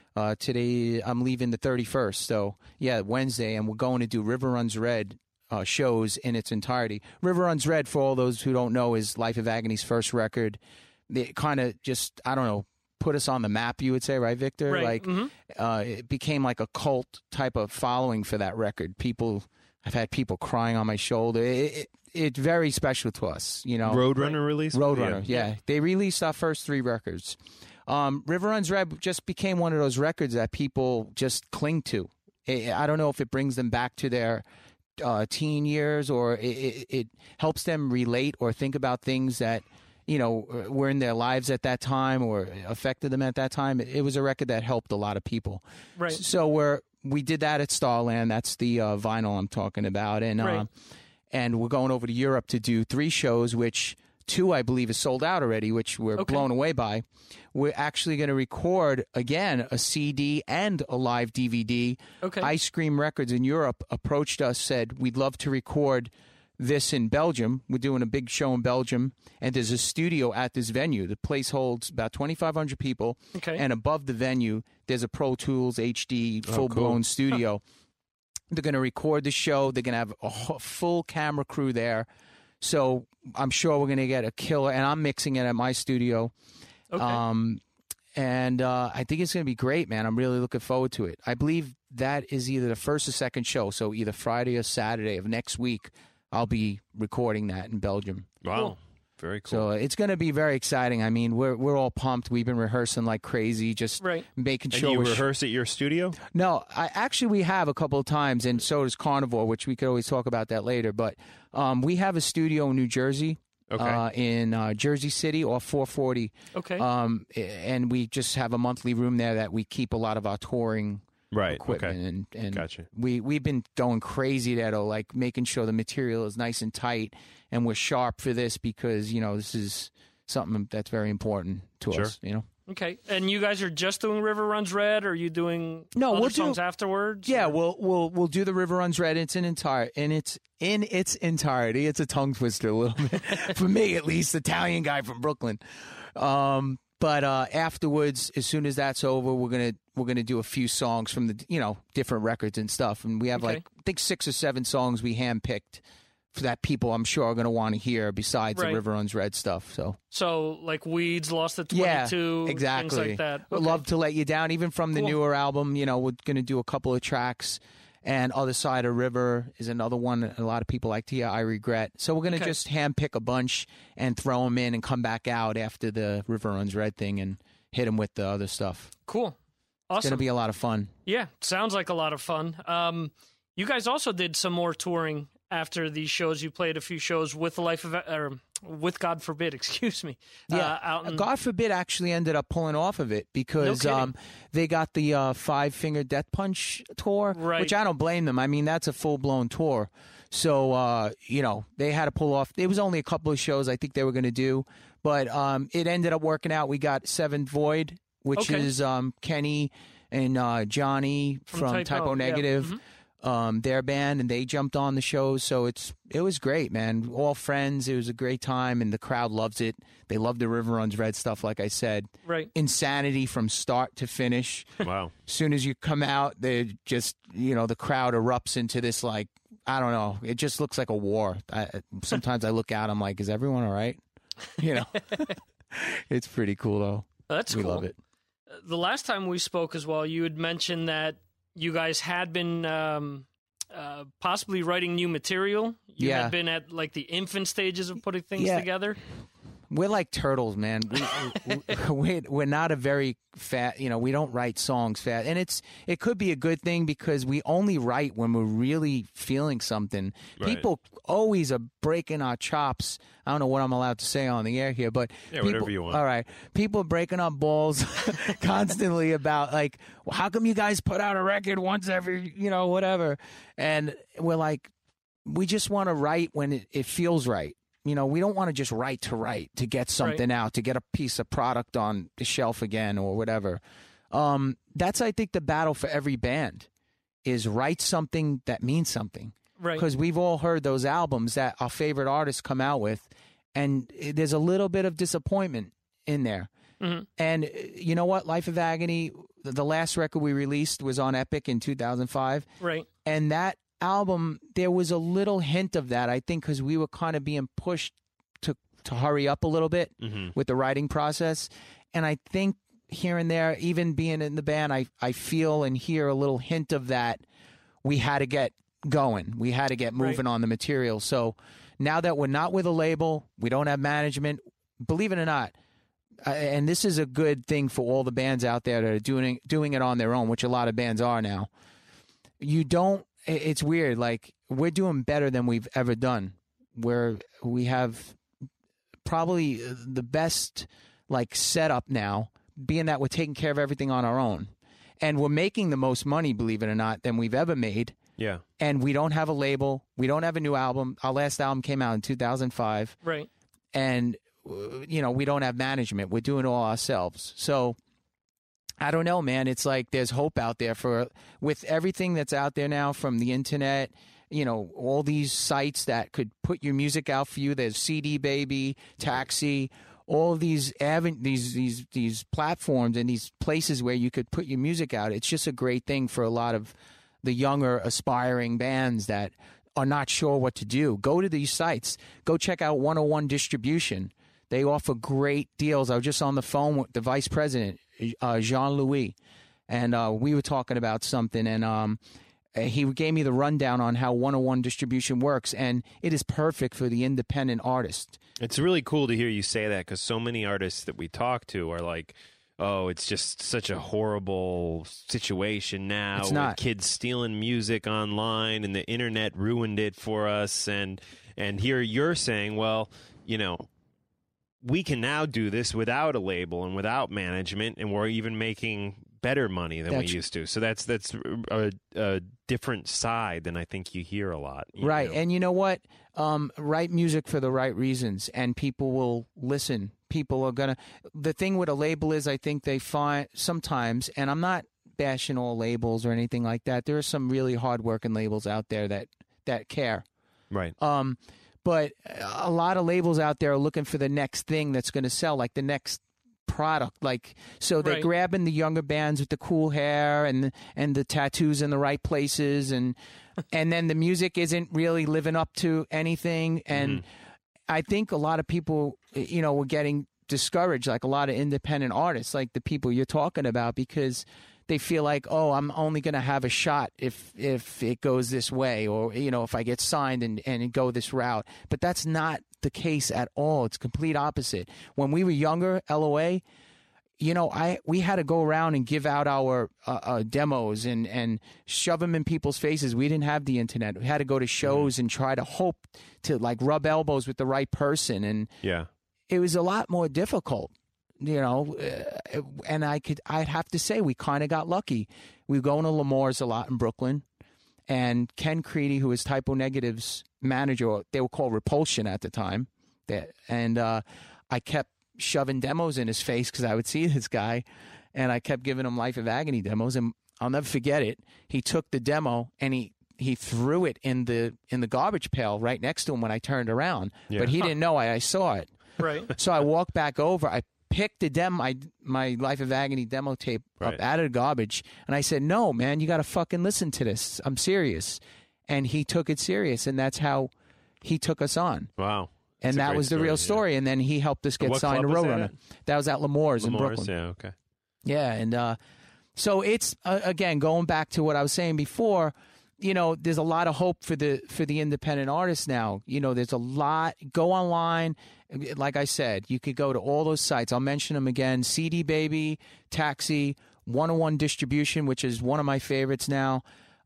Today I'm leaving the 31st. So yeah, Wednesday, and we're going to do River Runs Red shows in its entirety. River Runs Red, for all those who don't know, is Life of Agony's first record. They kind of just, I don't know, put us on the map, you would say, right, Victor? Right. Like, it became like a cult type of following for that record. I've had people crying on my shoulder. It's very special to us, Roadrunner release? Roadrunner, yeah. They released our first 3 records. River Runs Red just became one of those records that people just cling to. I don't know if it brings them back to their teen years, or it helps them relate or think about things that were in their lives at that time or affected them at that time. It was a record that helped a lot of people. Right. So we did that at Starland. That's the vinyl I'm talking about. And and we're going over to Europe to do 3 shows, which 2, I believe, is sold out already, which we're blown away by. We're actually going to record, again, a CD and a live DVD. Okay. Ice Cream Records in Europe approached us, said, we'd love to record this in Belgium. We're doing a big show in Belgium, and there's a studio at this venue. The place holds about 2,500 people, and above the venue, there's a Pro Tools HD full-blown studio. They're going to record the show. They're going to have a full camera crew there. So I'm sure we're going to get a killer, and I'm mixing it at my studio. Okay. And I think it's going to be great, man. I'm really looking forward to it. I believe that is either the first or second show, so either Friday or Saturday of next week, I'll be recording that in Belgium. Wow. Cool. Very cool. So it's going to be very exciting. I mean, we're all pumped. We've been rehearsing like crazy, just making sure. And you rehearse at your studio? No, we have a couple of times, and so does Carnivore, which we could always talk about that later. But we have a studio in New Jersey. In Jersey City or 440. Okay. And we just have a monthly room there that we keep a lot of our touring equipment. Okay. And gotcha. We've been going crazy there, though, like making sure the material is nice and tight, and we're sharp for this because, this is something that's very important to us, Okay, and you guys are just doing River Runs Red, or are you doing we'll songs afterwards? Yeah, we'll do the River Runs Red in its entirety. It's a tongue twister a little bit for me, at least, Italian guy from Brooklyn. But afterwards, as soon as that's over, we're gonna do a few songs from the different records and stuff, and we have I think 6 or 7 songs we handpicked for that people I'm sure are going to want to hear besides the River Runs Red stuff. So like Weeds, Lost at 22, exactly. things like that. Okay. Love to Let You Down, even from the newer album. We're going to do a couple of tracks, and Other Side of River is another one a lot of people like to hear. I Regret. So we're going to just handpick a bunch and throw them in and come back out after the River Runs Red thing and hit them with the other stuff. Cool. Awesome. It's going to be a lot of fun. Yeah, sounds like a lot of fun. You guys also did some more touring after these shows. You played a few shows with with God Forbid, excuse me. Yeah, God Forbid actually ended up pulling off of it because they got the Five Finger Death Punch tour, which I don't blame them. I mean, that's a full-blown tour. So, they had to pull off. It was only a couple of shows I think they were going to do, but it ended up working out. We got Seventh Void, which is Kenny and Johnny from Typo Negative. Yeah. Their band, and they jumped on the show, so it was great, man. All friends, it was a great time, and the crowd loves it. They love the River Runs Red stuff, like I said. Right. Insanity from start to finish. Wow. As soon as you come out, they just, the crowd erupts into this, like, I don't know, it just looks like a war. Sometimes I look out, I'm like, is everyone all right? It's pretty cool, though. That's cool. We love it. The last time we spoke as well, you had mentioned that you guys had been possibly writing new material. You had been at like the infant stages of putting things together. We're like turtles, man. We're not a very fast, we don't write songs fast. And it could be a good thing because we only write when we're really feeling something. Right. People always are breaking our chops. I don't know what I'm allowed to say on the air here, but whatever you want. All right. People are breaking up balls constantly about like, well, how come you guys put out a record once every, whatever. And we're like, we just want to write when it feels right. We don't want to just write to get something out, to get a piece of product on the shelf again or whatever. That's, I think, the battle for every band is write something that means something. Right. Because we've all heard those albums that our favorite artists come out with, and there's a little bit of disappointment in there. Mm-hmm. And you know what? Life of Agony, the last record we released was on Epic in 2005. Right. And that album, there was a little hint of that, I think, because we were kind of being pushed to hurry up a little bit with the writing process. And I think here and there, even being in the band, I feel and hear a little hint of that. We had to get going. We had to get moving on the material. So now that we're not with a label, we don't have management, believe it or not, and this is a good thing for all the bands out there that are doing it on their own, which a lot of bands are now. It's weird. Like, we're doing better than we've ever done. We have probably the best setup now, being that we're taking care of everything on our own, and we're making the most money, believe it or not, than we've ever made. Yeah. And we don't have a label. We don't have a new album. Our last album came out in 2005. Right. And we don't have management. We're doing it all ourselves. So I don't know, man. It's like there's hope out there with everything that's out there now, from the internet, all these sites that could put your music out for you. There's CD Baby, Taxi, all of these these platforms and these places where you could put your music out. It's just a great thing for a lot of the younger aspiring bands that are not sure what to do. Go to these sites. Go check out 101 Distribution. They offer great deals. I was just on the phone with the vice president, Jean-Louis, and we were talking about something, and he gave me the rundown on how 101 Distribution works, and it is perfect for the independent artist. It's really cool to hear you say that, because so many artists that we talk to are like, oh, it's just such a horrible situation now. It's not. With kids stealing music online, and the internet ruined it for us. And here you're saying, well, we can now do this without a label and without management, and we're even making better money than we used to. So that's a different side than I think you hear a lot. Right. And you know what? Write music for the right reasons, and people will listen people are going to... The thing with a label is I think they find sometimes, and I'm not bashing all labels or anything like that. There are some really hard-working labels out there that care. Right. But a lot of labels out there are looking for the next thing that's going to sell, like the next product. Like, so they're grabbing the younger bands with the cool hair and the tattoos in the right places, and then the music isn't really living up to anything. And I think a lot of people, were getting discouraged, like a lot of independent artists, like the people you're talking about, because they feel like, oh, I'm only going to have a shot if it goes this way, or, if I get signed and go this route. But that's not the case at all. It's complete opposite. When we were younger, LOA, we had to go around and give out our demos and shove them in people's faces. We didn't have the internet. We had to go to shows and try to hope to like rub elbows with the right person. And it was a lot more difficult. And I'd have to say we kind of got lucky. We were going to Lemore's a lot in Brooklyn, and Ken Creedy, who was Typo Negative's manager, they were called Repulsion at the time, and I kept shoving demos in his face because I would see this guy, and I kept giving him Life of Agony demos, and I'll never forget it. He took the demo and he threw it in the garbage pail right next to him when I turned around, but he didn't know I saw it. Right. So I walked back over. I picked my Life of Agony demo tape up out of the garbage, and I said, "No, man, you got to fucking listen to this. I'm serious." And he took it serious, and that's how he took us on. Wow. And that was the real story. And then he helped us get signed to Roadrunner. That was at Lemore's in Brooklyn. Yeah, okay. Yeah, and so it's again going back to what I was saying before. There's a lot of hope for the independent artists now. There's a lot. Go online. Like I said, you could go to all those sites. I'll mention them again: CD Baby, Taxi, 101 Distribution, which is one of my favorites now.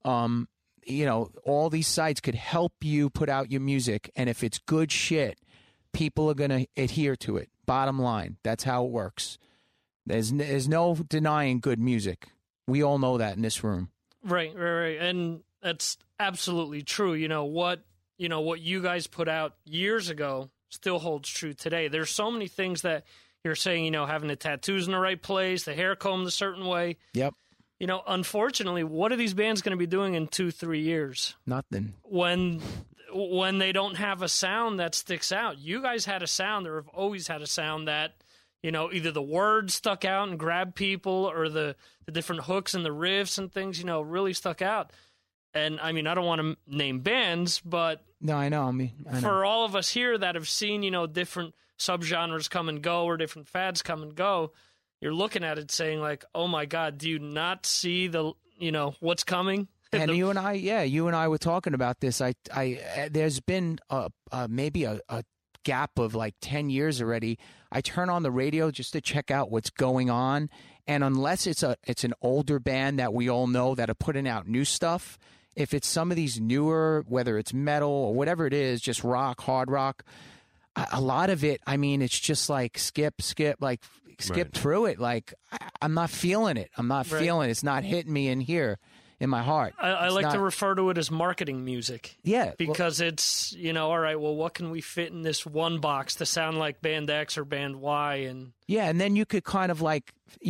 All these sites could help you put out your music, and if it's good shit, people are going to adhere to it. Bottom line, that's how it works. There's no denying good music. We all know that in this room. Right. And that's absolutely true. What you guys put out years ago still holds true today. There's so many things that you're saying, having the tattoos in the right place, the hair combed a certain way. Yep. Unfortunately, what are these bands going to be doing in 2-3 years? Nothing. When they don't have a sound that sticks out. You guys had a sound, or have always had a sound that, either the words stuck out and grabbed people, or the different hooks and the riffs and things, really stuck out. And, I mean, I don't want to name bands, but... No, I know. For all of us here that have seen, different subgenres come and go, or different fads come and go, you're looking at it saying, like, oh, my God, do you not see what's coming? And you and I were talking about this. There's been maybe a gap of like 10 years already. I turn on the radio just to check out what's going on, and unless it's an older band that we all know that are putting out new stuff, if it's some of these newer, whether it's metal or whatever it is, just rock, hard rock, a lot of it, I mean, it's just like skip through it. Like, I'm not feeling it. Feeling it. It's not hitting me in here. In my heart. I like to refer to it as marketing music. Yeah. Because it's, all right, well, what can we fit in this one box to sound like band X or band Y? And yeah, and then you could kind of like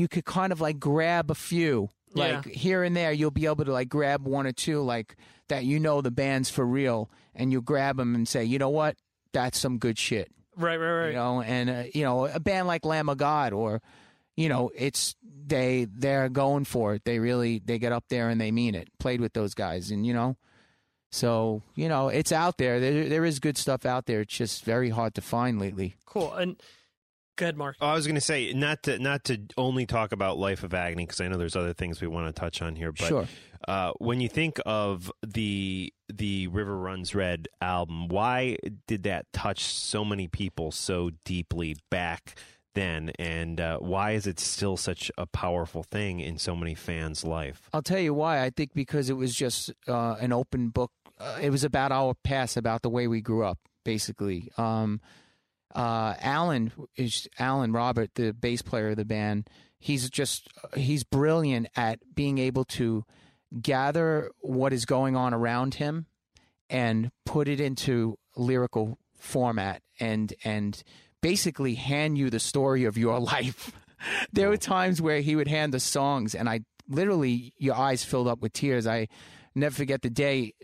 grab a few. Like here and there, you'll be able to like grab one or two like that, the band's for real, and you grab them and say, you know what? That's some good shit. Right. And a band like Lamb of God, or it's they're going for it. They get up there and they mean it. Played with those guys, and so it's out there. There is good stuff out there. It's just very hard to find lately. Cool. And go ahead, Mark. Oh, I was going to say not to only talk about Life of Agony, because I know there's other things we want to touch on here. But sure. When you think of the River Runs Red album, why did that touch so many people so deeply back then, and why is it still such a powerful thing in so many fans' life? I'll tell you why. I think because it was just an open book. It was about our past, about the way we grew up, basically. Alan Robert, the bass player of the band, he's brilliant at being able to gather what is going on around him and put it into lyrical format and basically hand you the story of your life. There were times where he would hand the songs, and I literally, your eyes filled up with tears. I never forget the day.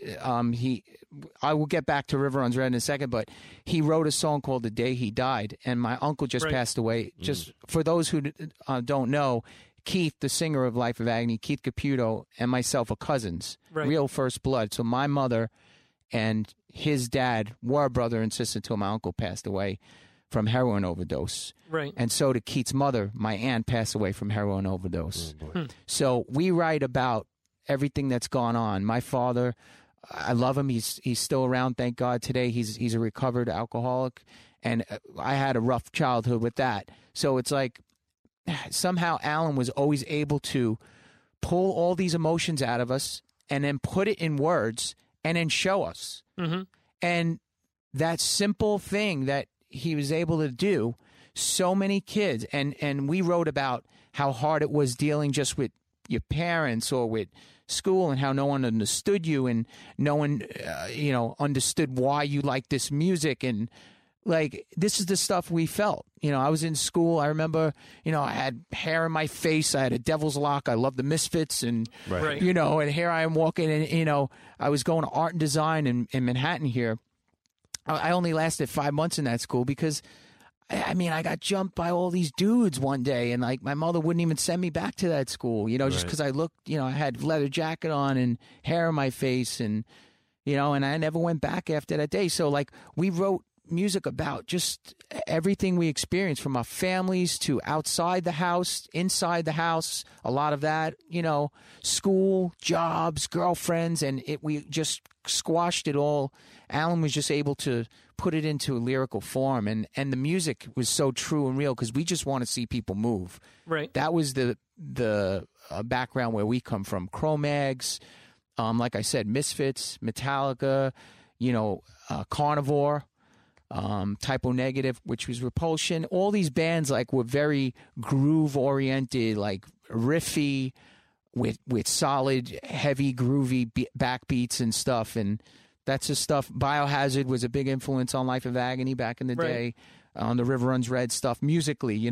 I will get back to River Runs Red in a second, but he wrote a song called "The Day He Died," and my uncle just passed away. Just for those who don't know, Keith, the singer of Life of Agony, Keith Caputo, and myself are cousins, real first blood. So my mother and his dad were brother and sister until my uncle passed away from heroin overdose. Right. And so did Keith's mother, my aunt, passed away from heroin overdose. So we write about everything that's gone on. My father, I love him. He's still around, thank God. Today he's a recovered alcoholic, and I had a rough childhood with that. So it's like somehow Alan was always able to pull all these emotions out of us and then put it in words and then show us. And that simple thing that he was able to do, so many kids, and we wrote about how hard it was dealing just with your parents or with school and how no one understood you and no one, understood why you like this music. And like, this is the stuff we felt. I was in school. I remember, I had hair in my face. I had a devil's lock. I loved the Misfits and, and here I am walking and, I was going to art and design in Manhattan here. I only lasted 5 months in that school because, I got jumped by all these dudes one day, and like my mother wouldn't even send me back to that school, just because I looked, I had leather jacket on and hair in my face, and and I never went back after that day. So like we wrote music about just everything we experienced, from our families to outside the house, inside the house, a lot of that, school, jobs, girlfriends, and we just squashed it all. Alan was just able to put it into a lyrical form, and the music was so true and real because we just want to see people move. Right. That was the background where we come from. Cro-Mags, like I said, Misfits, Metallica, Carnivore, Typo Negative, which was Repulsion. All these bands like were very groove oriented, like riffy, with solid, heavy, groovy backbeats and stuff. And that's the stuff. Biohazard was a big influence on Life of Agony back in the day, on the River Runs Red stuff, musically,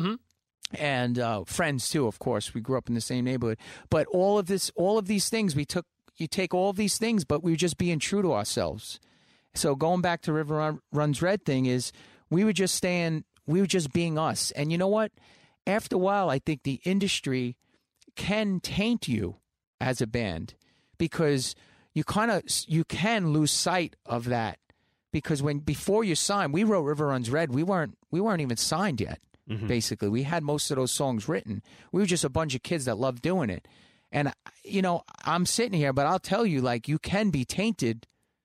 and Friends too, of course. We grew up in the same neighborhood. But all of these things, you take all of these things, but we were just being true to ourselves. So going back to River Runs Red thing is, we were just being us. And you know what? After a while, I think the industry can taint you as a band, because you can lose sight of that, because before you signed, we wrote River Runs Red. We weren't even signed yet. Basically, we had most of those songs written. We were just a bunch of kids that loved doing it. And I'm sitting here, but I'll tell you, like, you can be tainted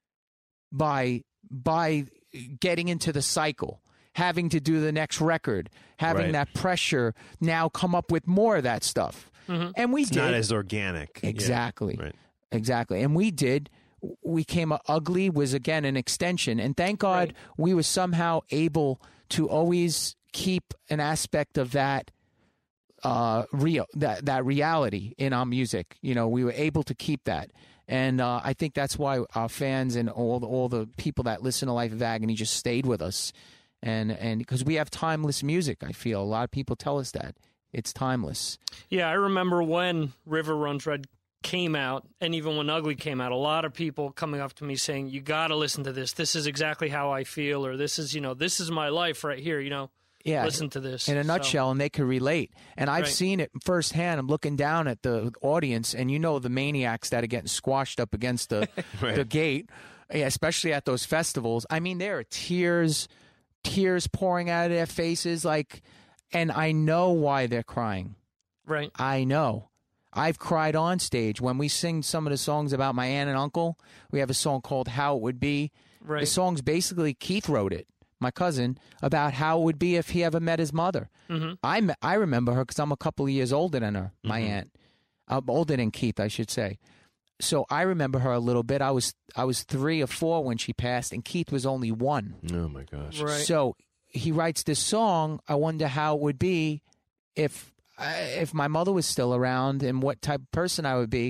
by getting into the cycle, having to do the next record, having that pressure now come up with more of that stuff. And we did. Not as organic. Exactly. Yeah. Right. Exactly. And we did. We came Ugly was, again, an extension. And thank God we were somehow able to always keep an aspect of that that reality in our music. We were able to keep that. And I think that's why our fans and all the people that listen to Life of Agony just stayed with us. And because we have timeless music, I feel. A lot of people tell us that. It's timeless. Yeah, I remember when River Runs Red came out, and even when Ugly came out, a lot of people coming up to me saying, you got to listen to this. This is exactly how I feel, or this is my life right here, Yeah, listen to this. In a nutshell, and they can relate. And I've seen it firsthand. I'm looking down at the audience, and the maniacs that are getting squashed up against the gate, especially at those festivals. I mean, there are tears pouring out of their faces, and I know why they're crying. Right. I know. I've cried on stage when we sing some of the songs about my aunt and uncle. We have a song called How It Would Be. Right. The song's basically, Keith wrote it, my cousin, about how it would be if he ever met his mother. I remember her because I'm a couple of years older than her, my aunt. Older than Keith, I should say. So I remember her a little bit. I was 3 or 4 when she passed, and Keith was only 1. Oh, my gosh. Right. So he writes this song, I wonder how it would be if my mother was still around and what type of person I would be.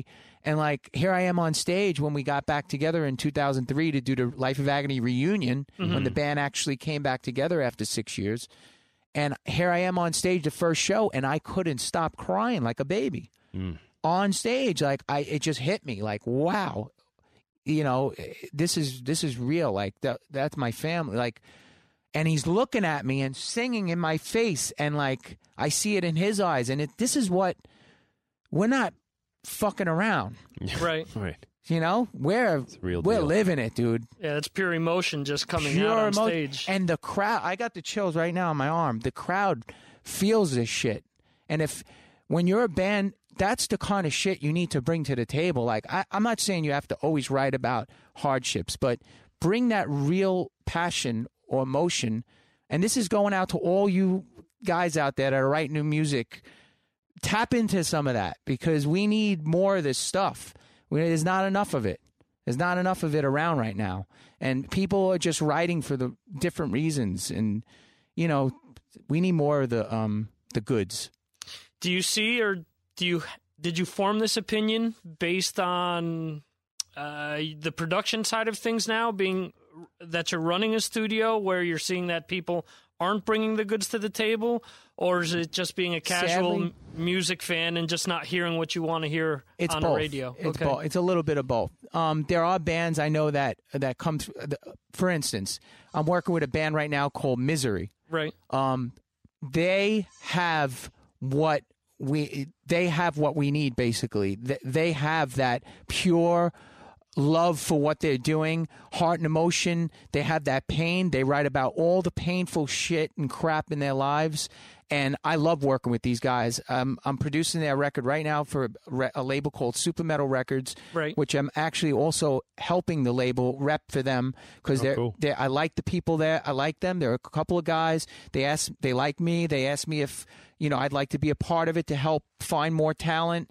And, like, here I am on stage when we got back together in 2003 to do the Life of Agony reunion, when the band actually came back together after 6 years. And here I am on stage, the first show, and I couldn't stop crying like a baby. On stage, like, it just hit me, like, wow, you know, this is real. Like, that's my family. Like, and he's looking at me and singing in my face, and, like, I see it in his eyes. And this is what, we're not fucking around. Right. You know, we're living it, dude. Yeah, it's pure emotion just coming out on stage. And the crowd, I got the chills right now on my arm. The crowd feels this shit. And when you're a band, that's the kind of shit you need to bring to the table. Like, I'm not saying you have to always write about hardships, but bring that real passion or emotion. And this is going out to all you guys out there that are writing new music. Tap into some of that, because we need more of this stuff. There's not enough of it. There's not enough of it around right now. And people are just writing for the different reasons. And, you know, we need more of the goods. Do you see, or did you form this opinion based on the production side of things now, being that you're running a studio where you're seeing that people aren't bringing the goods to the table? Or is it just being a casual music fan and just not hearing what you want to hear on the radio? It's both. It's a little bit of both. There are bands I know that come through. For instance, I'm working with a band right now called Misery. Right. They have what we need, basically. They have that pure love for what they're doing, heart and emotion. They have that pain. They write about all the painful shit and crap in their lives. And I love working with these guys. I'm producing their record right now for a label called Super Metal Records, which I'm actually also helping the label rep for them, because I like the people there. I like them. There are a couple of guys. They like me. They asked me if, you know, I'd like to be a part of it to help find more talent.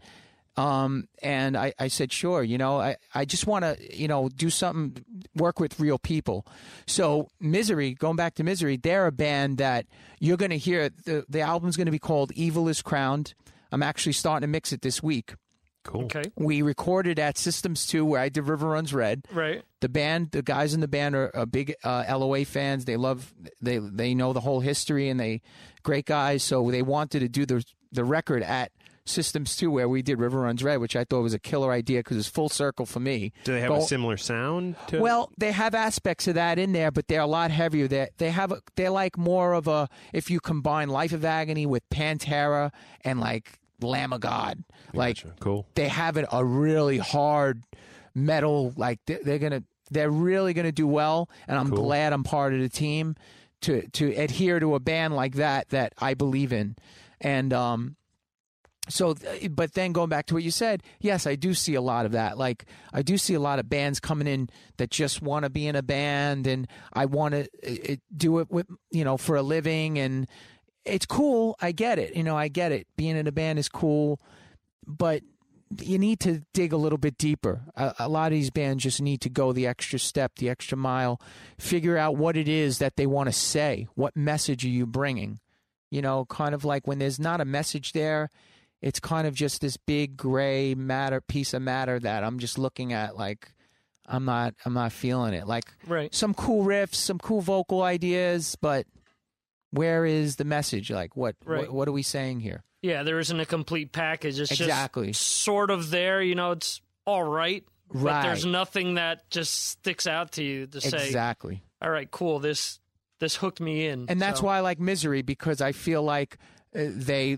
And I said, sure, you know, I just want to, you know, do something, work with real people. So Misery, going back to Misery, they're a band that you're going to hear. The album's going to be called Evil is Crowned. I'm actually starting to mix it this week. Cool. Okay. We recorded at Systems 2, where I did River Runs Red. Right. The guys in the band are big LOA fans. They know the whole history, and great guys. So they wanted to do the record at Systems 2, where we did River Runs Red, which I thought was a killer idea because it's full circle for me. Do they have a similar sound to Well, they have aspects of that in there, but they're a lot heavier. They're like more of a, if you combine Life of Agony with Pantera and like Lamb of God. Like, cool. They have a really hard metal, like they're really gonna do well, and I'm glad I'm part of the team to adhere to a band like that I believe in. And so, but then going back to what you said, yes, I do see a lot of that. Like, I do see a lot of bands coming in that just want to be in a band, and I want to do it with, you know, for a living, and it's cool. I get it. You know, I get it. Being in a band is cool, but you need to dig a little bit deeper. A lot of these bands just need to go the extra step, the extra mile, figure out what it is that they want to say. What message are you bringing? You know, kind of like when there's not a message there, it's kind of just this big gray piece of matter that I'm just looking at like I'm not feeling it. Like some cool riffs, some cool vocal ideas, but where is the message? Like what are we saying here? Yeah, there isn't a complete package. It's exactly just sort of there. You know, it's all right, but there's nothing that just sticks out to you to say exactly. All right, cool. This hooked me in, and that's why I like Misery, because I feel like they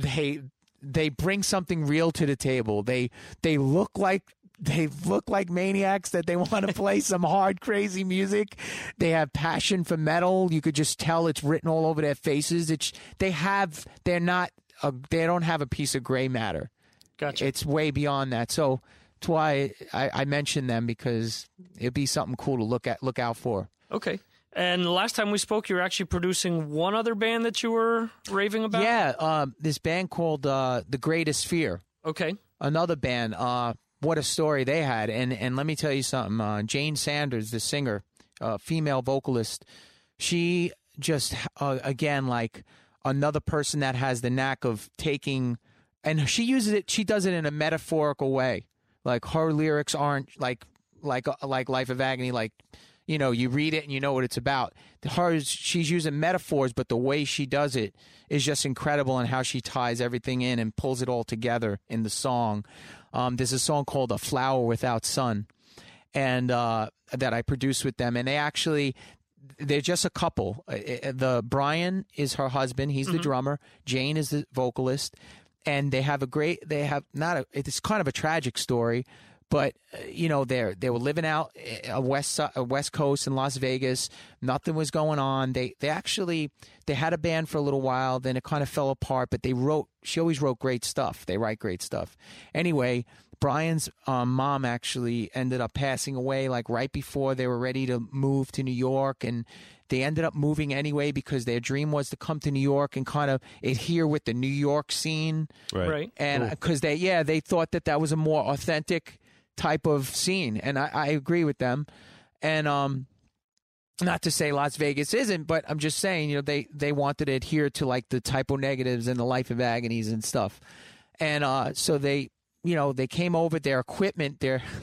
bring something real to the table. They look like maniacs that they want to play some hard, crazy music. They have passion for metal. You could just tell it's written all over their faces. They don't have a piece of gray matter. Gotcha. It's way beyond that. So that's why I mentioned them, because it'd be something cool to look out for. Okay. And the last time we spoke, you were actually producing one other band that you were raving about? Yeah, this band called The Greatest Fear. Okay. Another band. What a story they had. And let me tell you something. Jane Sanders, the singer, female vocalist, she just, again, like another person that has the knack of taking, and she does it in a metaphorical way. Like her lyrics aren't like Life of Agony, like, you know, you read it and you know what it's about. She's using metaphors, but the way she does it is just incredible, and how she ties everything in and pulls it all together in the song. There's a song called A Flower Without Sun, and that I produced with them, and they're just a couple. Brian is her husband. He's the drummer. Jane is the vocalist. And it's kind of a tragic story, but you know, they were living out West Coast in Las Vegas. Nothing was going on. They had a band for a little while, then it kind of fell apart, but she always wrote great stuff. They write great stuff. Anyway, Brian's mom actually ended up passing away like right before they were ready to move to New York, and they ended up moving anyway because their dream was to come to New York and kind of adhere with the New York scene. Right. And because they thought that was a more authentic type of scene, and I agree with them. And not to say Las Vegas isn't, but I'm just saying, you know, they wanted to adhere to like the Typo Negatives and the Life of Agonies and stuff. And so they came over. Their equipment,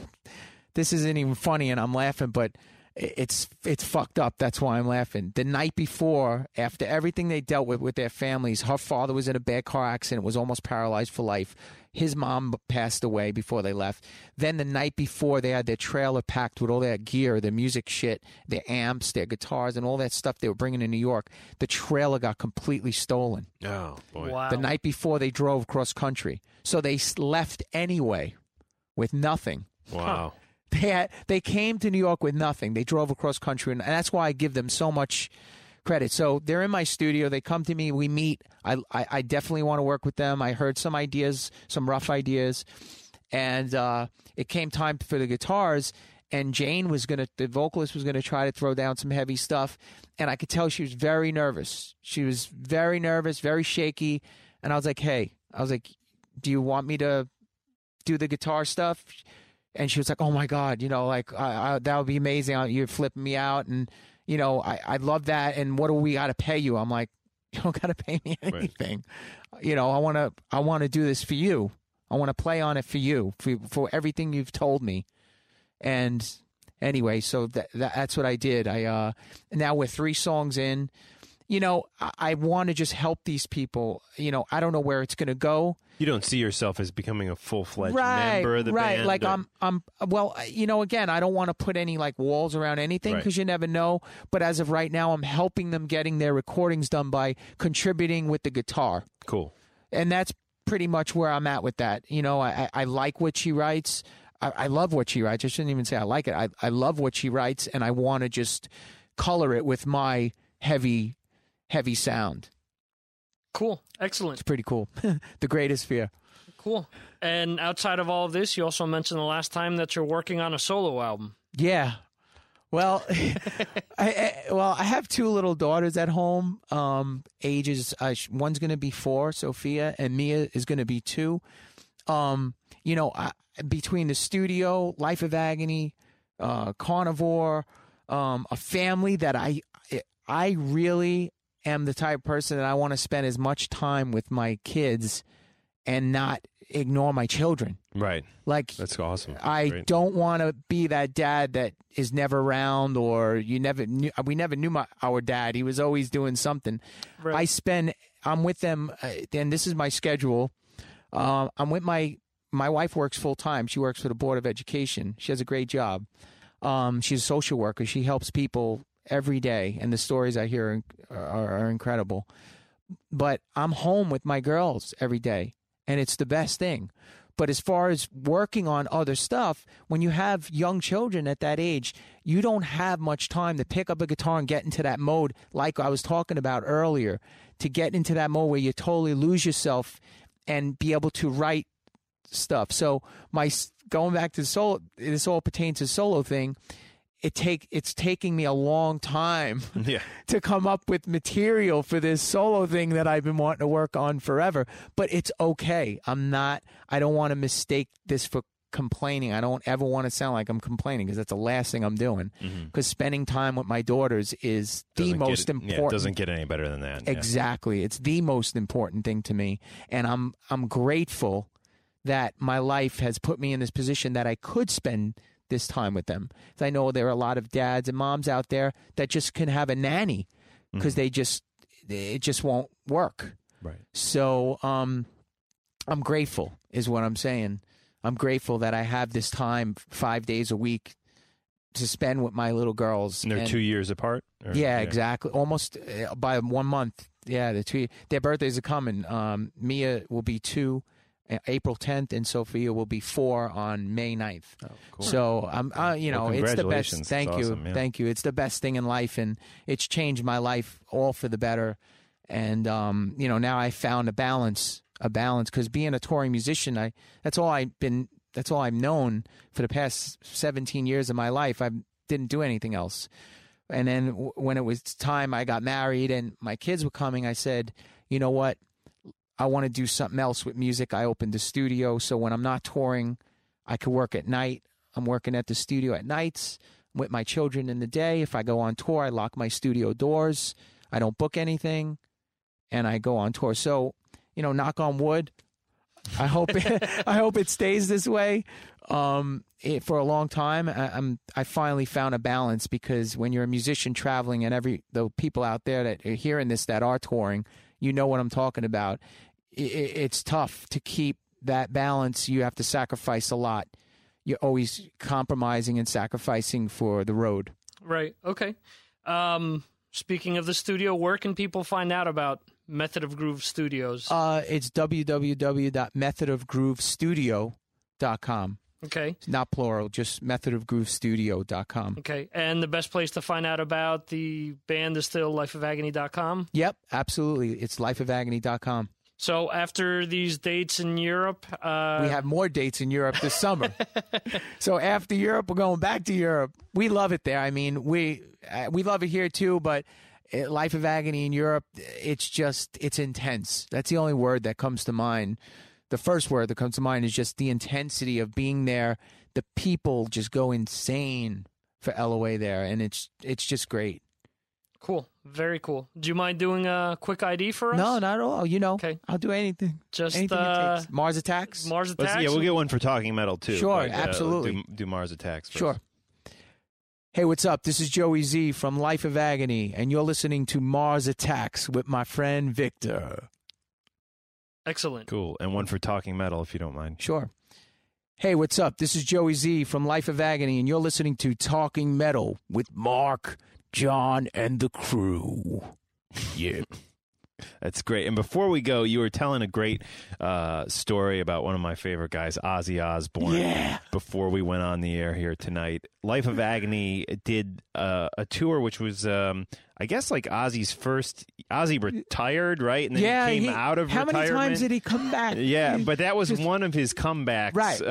this isn't even funny, and I'm laughing, but it's fucked up. That's why I'm laughing. The night before, after everything they dealt with their families, her father was in a bad car accident, was almost paralyzed for life. His mom passed away before they left. Then the night before, they had their trailer packed with all their gear, their music shit, their amps, their guitars, and all that stuff they were bringing to New York. The trailer got completely stolen. Oh, boy. Wow. The night before, they drove cross country. So they left anyway with nothing. Wow. They came to New York with nothing. They drove across country, and that's why I give them so much credit. So they're in my studio. They come to me. We meet. I definitely want to work with them. I heard some ideas, some rough ideas, and it came time for the guitars. And Jane the vocalist was gonna try to throw down some heavy stuff, and I could tell she was very nervous. She was very nervous, very shaky. And I was like, do you want me to do the guitar stuff? And she was like, oh, my God, you know, like, that would be amazing. You're flipping me out. And, you know, I love that. And what do we got to pay you? I'm like, you don't got to pay me anything. Right. You know, I want to do this for you. I want to play on it for you, for everything you've told me. And anyway, so that's what I did. Now we're 3 songs in. You know, I want to just help these people. You know, I don't know where it's going to go. You don't see yourself as becoming a full-fledged member of the band? Like well, you know, again, I don't want to put any like walls around anything because you never know. But as of right now, I'm helping them getting their recordings done by contributing with the guitar. Cool. And that's pretty much where I'm at with that. You know, I like what she writes. I love what she writes. I shouldn't even say I like it. I love what she writes, and I want to just color it with my heavy sound. Cool. Excellent. It's pretty cool. The Greatest Fear. Cool. And outside of all of this, you also mentioned the last time that you're working on a solo album. Yeah. Well, I have 2 little daughters at home. Ages, one's going to be 4, Sophia, and Mia is going to be 2. You know, between the studio, Life of Agony, Carnivore, a family that I really am the type of person that I want to spend as much time with my kids and not ignore my children. Right. Like, that's awesome. I don't want to be that dad that is never around, or we never knew our dad. He was always doing something. Right. I'm with them, and this is my schedule. I'm with my wife works full time. She works for the Board of Education. She has a great job. She's a social worker. She helps people every day, and the stories I hear are incredible. But I'm home with my girls every day, and it's the best thing. But as far as working on other stuff, when you have young children at that age, you don't have much time to pick up a guitar and get into that mode like I was talking about earlier, to get into that mode where you totally lose yourself and be able to write stuff. So going back to solo, this all pertains to solo thing. It's taking me a long time to come up with material for this solo thing that I've been wanting to work on forever. But it's okay. I don't want to mistake this for complaining. I don't ever want to sound like I'm complaining, because that's the last thing I'm doing. Because spending time with my daughters is the most important. Yeah, it doesn't get any better than that. Exactly. Yeah. It's the most important thing to me. And I'm grateful that my life has put me in this position that I could spend this time with them. I know there are a lot of dads and moms out there that just can have a nanny because it just won't work. Right. So I'm grateful is what I'm saying. I'm grateful that I have this time 5 days a week to spend with my little girls. And they're 2 years apart? Or, yeah, exactly. Almost by 1 month. Yeah, their birthdays are coming. Mia will be 2 April 10th, and Sophia will be 4 on May 9th. Oh, cool. So it's the best. Thank you. Awesome, yeah. Thank you. It's the best thing in life, and it's changed my life all for the better. And now I found a balance because being a touring musician, that's all I've known for the past 17 years of my life. I didn't do anything else. And then when it was time I got married and my kids were coming, I said, you know what? I want to do something else with music. I opened a studio, so when I'm not touring, I could work at night. I'm working at the studio at nights with my children in the day. If I go on tour, I lock my studio doors. I don't book anything, and I go on tour. So, knock on wood, I hope it stays this way for a long time. I finally found a balance, because when you're a musician traveling, and the people out there that are hearing this that are touring, you know what I'm talking about. It's tough to keep that balance. You have to sacrifice a lot. You're always compromising and sacrificing for the road. Right. Okay. Speaking of the studio, where can people find out about Method of Groove Studios? It's www.methodofgroovestudio.com. Okay. It's not plural, just methodofgroovestudio.com. Okay. And the best place to find out about the band is still lifeofagony.com? Yep, absolutely. It's lifeofagony.com. So after these dates in Europe... we have more dates in Europe this summer. So after Europe, we're going back to Europe. We love it there. I mean, we love it here too, but Life of Agony in Europe, it's intense. That's the only word that comes to mind. The first word that comes to mind is just the intensity of being there. The people just go insane for LOA there, and it's just great. Cool. Very cool. Do you mind doing a quick ID for us? No, not at all. Okay. I'll do anything. Just anything it takes. Mars Attacks? Mars Attacks? Yeah, we'll get one for Talking Metal, too. Sure, absolutely. Do Mars Attacks first. Sure. Hey, what's up? This is Joey Z from Life of Agony, and you're listening to Mars Attacks with my friend Victor. Excellent. Cool. And one for Talking Metal, if you don't mind. Sure. Hey, what's up? This is Joey Z from Life of Agony, and you're listening to Talking Metal with Mark, John, and the crew. Yeah. That's great. And before we go, you were telling a great story about one of my favorite guys, Ozzy Osbourne. Yeah. Before we went on the air here tonight, Life of Agony did a tour, which was, I guess, like Ozzy's first. Ozzy retired, right? And then he came out of retirement. How many times did he come back? Yeah, but that was one of his comebacks, right?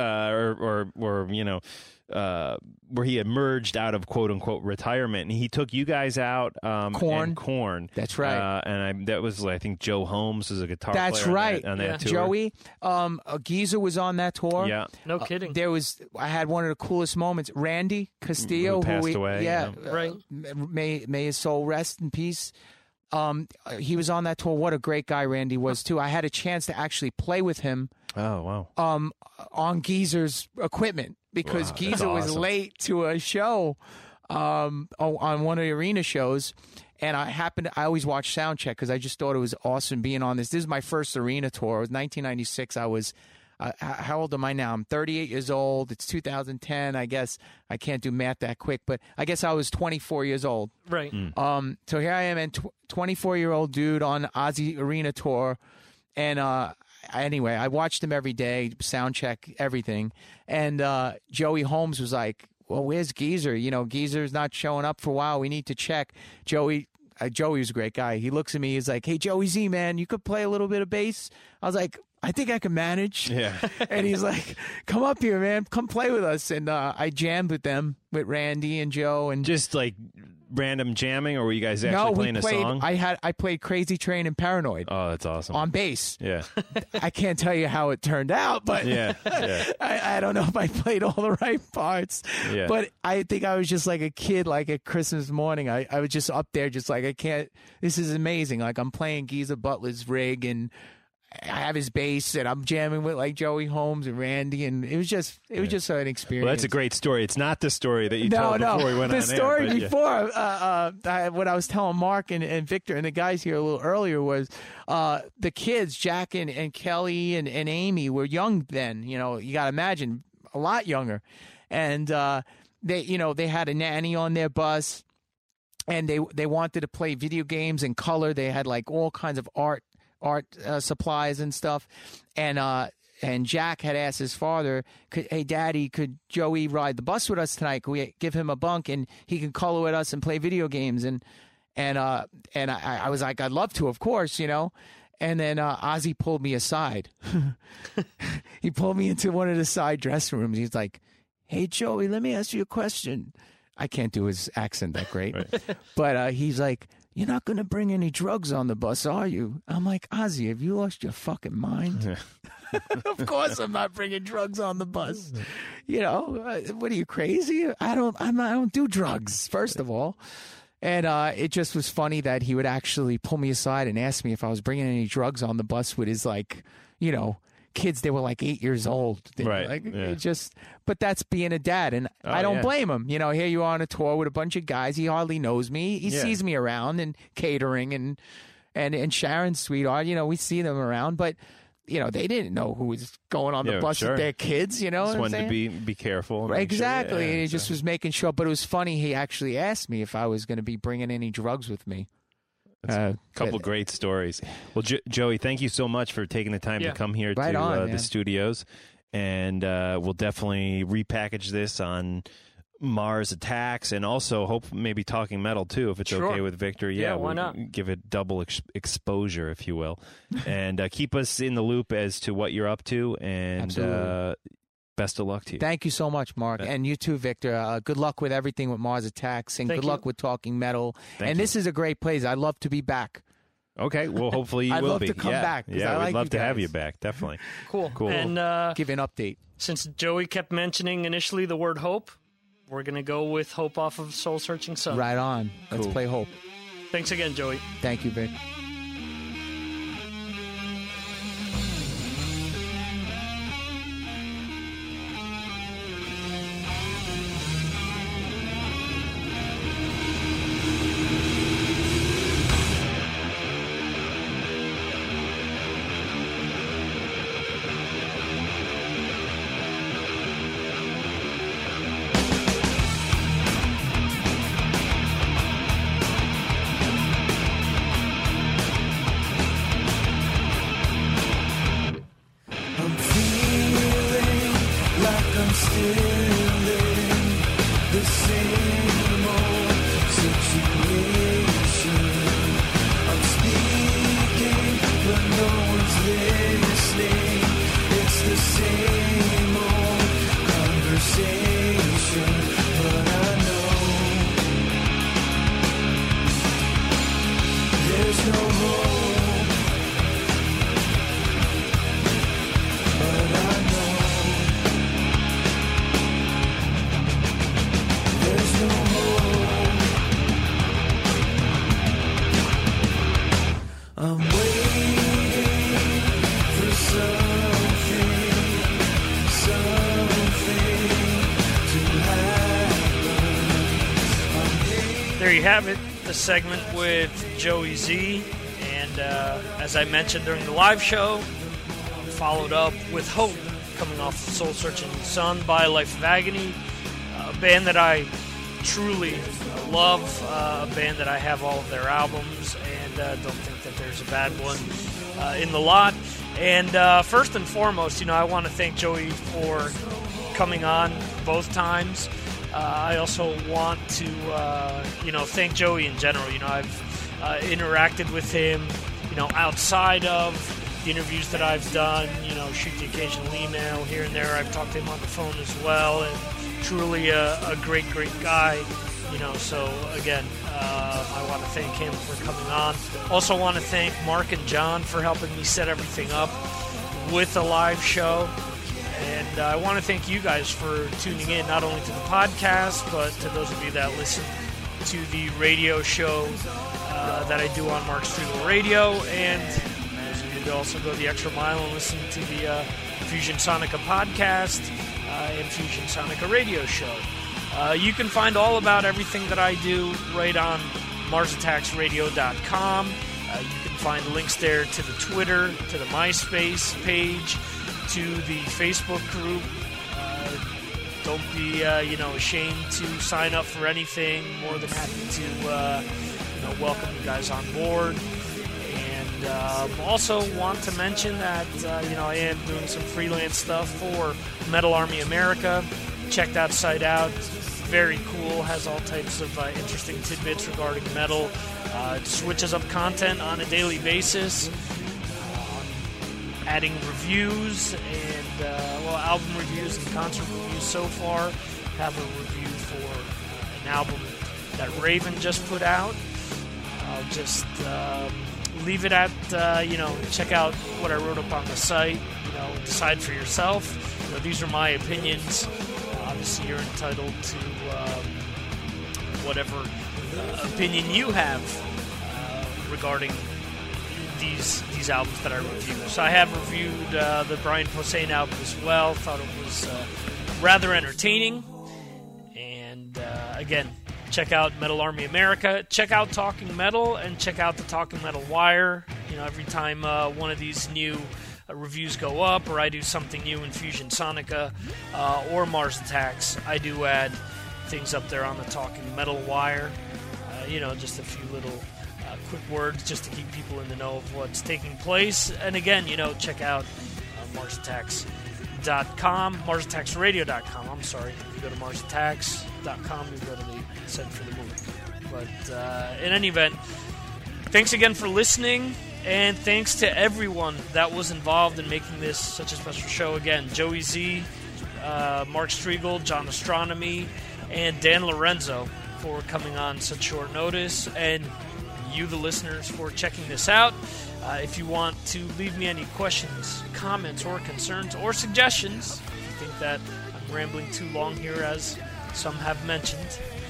Where he emerged out of quote unquote retirement, and he took you guys out. Korn. That's right. That was, I think, Joe Holmes was a guitar player. That's right. On that tour. Joey, Geezer was on that tour. Yeah, no kidding. I had one of the coolest moments. Randy Castillo, who passed away. Yeah, right. May his soul rest in peace. He was on that tour. What a great guy Randy was too. I had a chance to actually play with him. Oh wow. On Geezer's equipment, because Geezer was late to a show on one of the arena shows, and I always watch Soundcheck because I just thought it was awesome being on this. This is my first arena tour. It was 1996. I was how old am I now? I'm 38 years old. It's 2010. I guess I can't do math that quick, but I guess I was 24 years old. Right. So here I am, and 24-year-old dude on Ozzy arena tour, and anyway, I watched him every day, sound check, everything. And Joey Holmes was like, well, where's Geezer? Geezer's not showing up for a while. We need to check. Joey was a great guy. He looks at me. He's like, hey, Joey Z, man, you could play a little bit of bass? I was like, I think I can manage. Yeah. And he's like, come up here, man. Come play with us. And I jammed with them, with Randy and Joe. And just like random jamming, or were you guys actually playing a song? I played Crazy Train and Paranoid. Oh, that's awesome. On bass. Yeah. I can't tell you how it turned out, but yeah. I don't know if I played all the right parts. Yeah. But I think I was just like a kid, like at Christmas morning. I was just up there just like, I can't, this is amazing. Like I'm playing Geezer Butler's rig, and I have his bass, and I'm jamming with like Joey Holmes and Randy, and it was just an experience. Well, that's a great story. It's not the story that you told before we went on air. The story before, yeah. what I was telling Mark and Victor and the guys here a little earlier was the kids, Jack and Kelly and Amy, were young then. You know, you got to imagine, a lot younger, and they had a nanny on their bus, and they wanted to play video games and color. They had like all kinds of art supplies and stuff, and Jack had asked his father, "Hey, Daddy, could Joey ride the bus with us tonight? Could we give him a bunk and he can color with us and play video games?" And I was like, "I'd love to, of course, you know." And then Ozzy pulled me aside. He pulled me into one of the side dressing rooms. He's like, "Hey, Joey, let me ask you a question." I can't do his accent that great, right. But he's like, "You're not going to bring any drugs on the bus, are you?" I'm like, "Ozzy, have you lost your fucking mind?" Of course I'm not bringing drugs on the bus. You know, what are you, crazy? I don't do drugs, first of all. And it just was funny that he would actually pull me aside and ask me if I was bringing any drugs on the bus with his, like, you know, kids. They were like 8 years old. Right. Like, yeah. But that's being a dad, and I don't blame him. You know, here you are on a tour with a bunch of guys. He hardly knows me. He sees me around and catering, and Sharon's sweetheart. You know, we see them around, but you know, they didn't know who was going on the bus with their kids. You know, just what I'm wanted saying? to be careful. Right, exactly. Sure. Yeah, and he just was making sure. But it was funny. He actually asked me if I was going to be bringing any drugs with me. A couple great stories. Well, Joey, thank you so much for taking the time to come here to the studios. And we'll definitely repackage this on Mars Attacks, and also hope maybe Talking Metal too, if it's okay with Victor. Yeah, why not? Give it double exposure, if you will, and keep us in the loop as to what you're up to. And best of luck to you. Thank you so much, Mark, and you too, Victor. Good luck with everything with Mars Attacks, and good luck with Talking Metal. This is a great place. I'd love to be back. Okay, well, hopefully you I'd will love be. to come back. Yeah, we'd love to have you back. Definitely. Cool. And give an update. Since Joey kept mentioning initially the word hope, we're going to go with Hope off of Soul Searching Sun. Right on. Let's play Hope. Thanks again, Joey. Thank you, Vic. There you have it, the segment with Joey Z. And as I mentioned during the live show, followed up with Hope, coming off of Soul Searching Sun by Life of Agony, a band that I truly love, a band that I have all of their albums, and don't think that there's a bad one in the lot. And first and foremost, I want to thank Joey for coming on both times. I also want to, thank Joey in general. I've interacted with him, outside of the interviews that I've done, shoot the occasional email here and there. I've talked to him on the phone as well, and truly a great, great guy, so again, I want to thank him for coming on. Also want to thank Mark and John for helping me set everything up with the live show. And I want to thank you guys for tuning in, not only to the podcast, but to those of you that listen to the radio show that I do on Mark Strigl Radio, and those of you to also go the extra mile and listen to the Fusion Sonica podcast and Fusion Sonica radio show. You can find all about everything that I do right on MarsAttacksRadio.com. You can find links there to the Twitter, to the MySpace page, to the Facebook group. Don't be, ashamed to sign up for anything. More than happy to, welcome you guys on board. And also want to mention that, I am doing some freelance stuff for Metal Army America. Check that site out. Very cool. Has all types of interesting tidbits regarding metal. Switches up content on a daily basis. Adding reviews and, album reviews and concert reviews so far. Have a review for an album that Raven just put out. I'll just leave it at, check out what I wrote up on the site. Decide for yourself. These are my opinions. Obviously, you're entitled to whatever opinion you have regarding these albums that I reviewed. So I have reviewed the Brian Posehn album as well. Thought it was rather entertaining. And again, check out Metal Army America. Check out Talking Metal and check out the Talking Metal Wire. Every time one of these new reviews go up or I do something new in Fusion Sonica or Mars Attacks, I do add things up there on the Talking Metal Wire. Just a few little quick words just to keep people in the know of what's taking place. And again, check out MarsAttacks.com, MarsAttacksRadio.com. I'm sorry. If you go to MarsAttacks.com, you go to the Set for the Move. But in any event, thanks again for listening. And thanks to everyone that was involved in making this such a special show. Again, Joey Z, Mark Striegel, John Astronomy, and Dan Lorenzo for coming on such short notice. And you, the listeners, for checking this out. If you want to leave me any questions, comments, or concerns, or suggestions, if you think that I'm rambling too long here, as some have mentioned,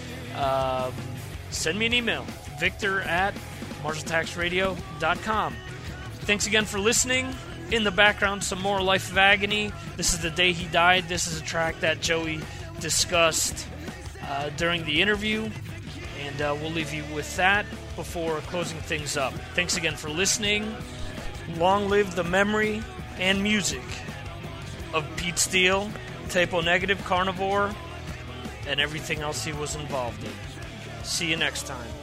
send me an email, victor@MarsAttacksRadio.com. Thanks again for listening. In the background, some more Life of Agony. This is The Day He Died. This is a track that Joey discussed during the interview. And we'll leave you with that before closing things up. Thanks again for listening. Long live the memory and music of Pete Steele, Type O Negative, Carnivore, and everything else he was involved in. See you next time.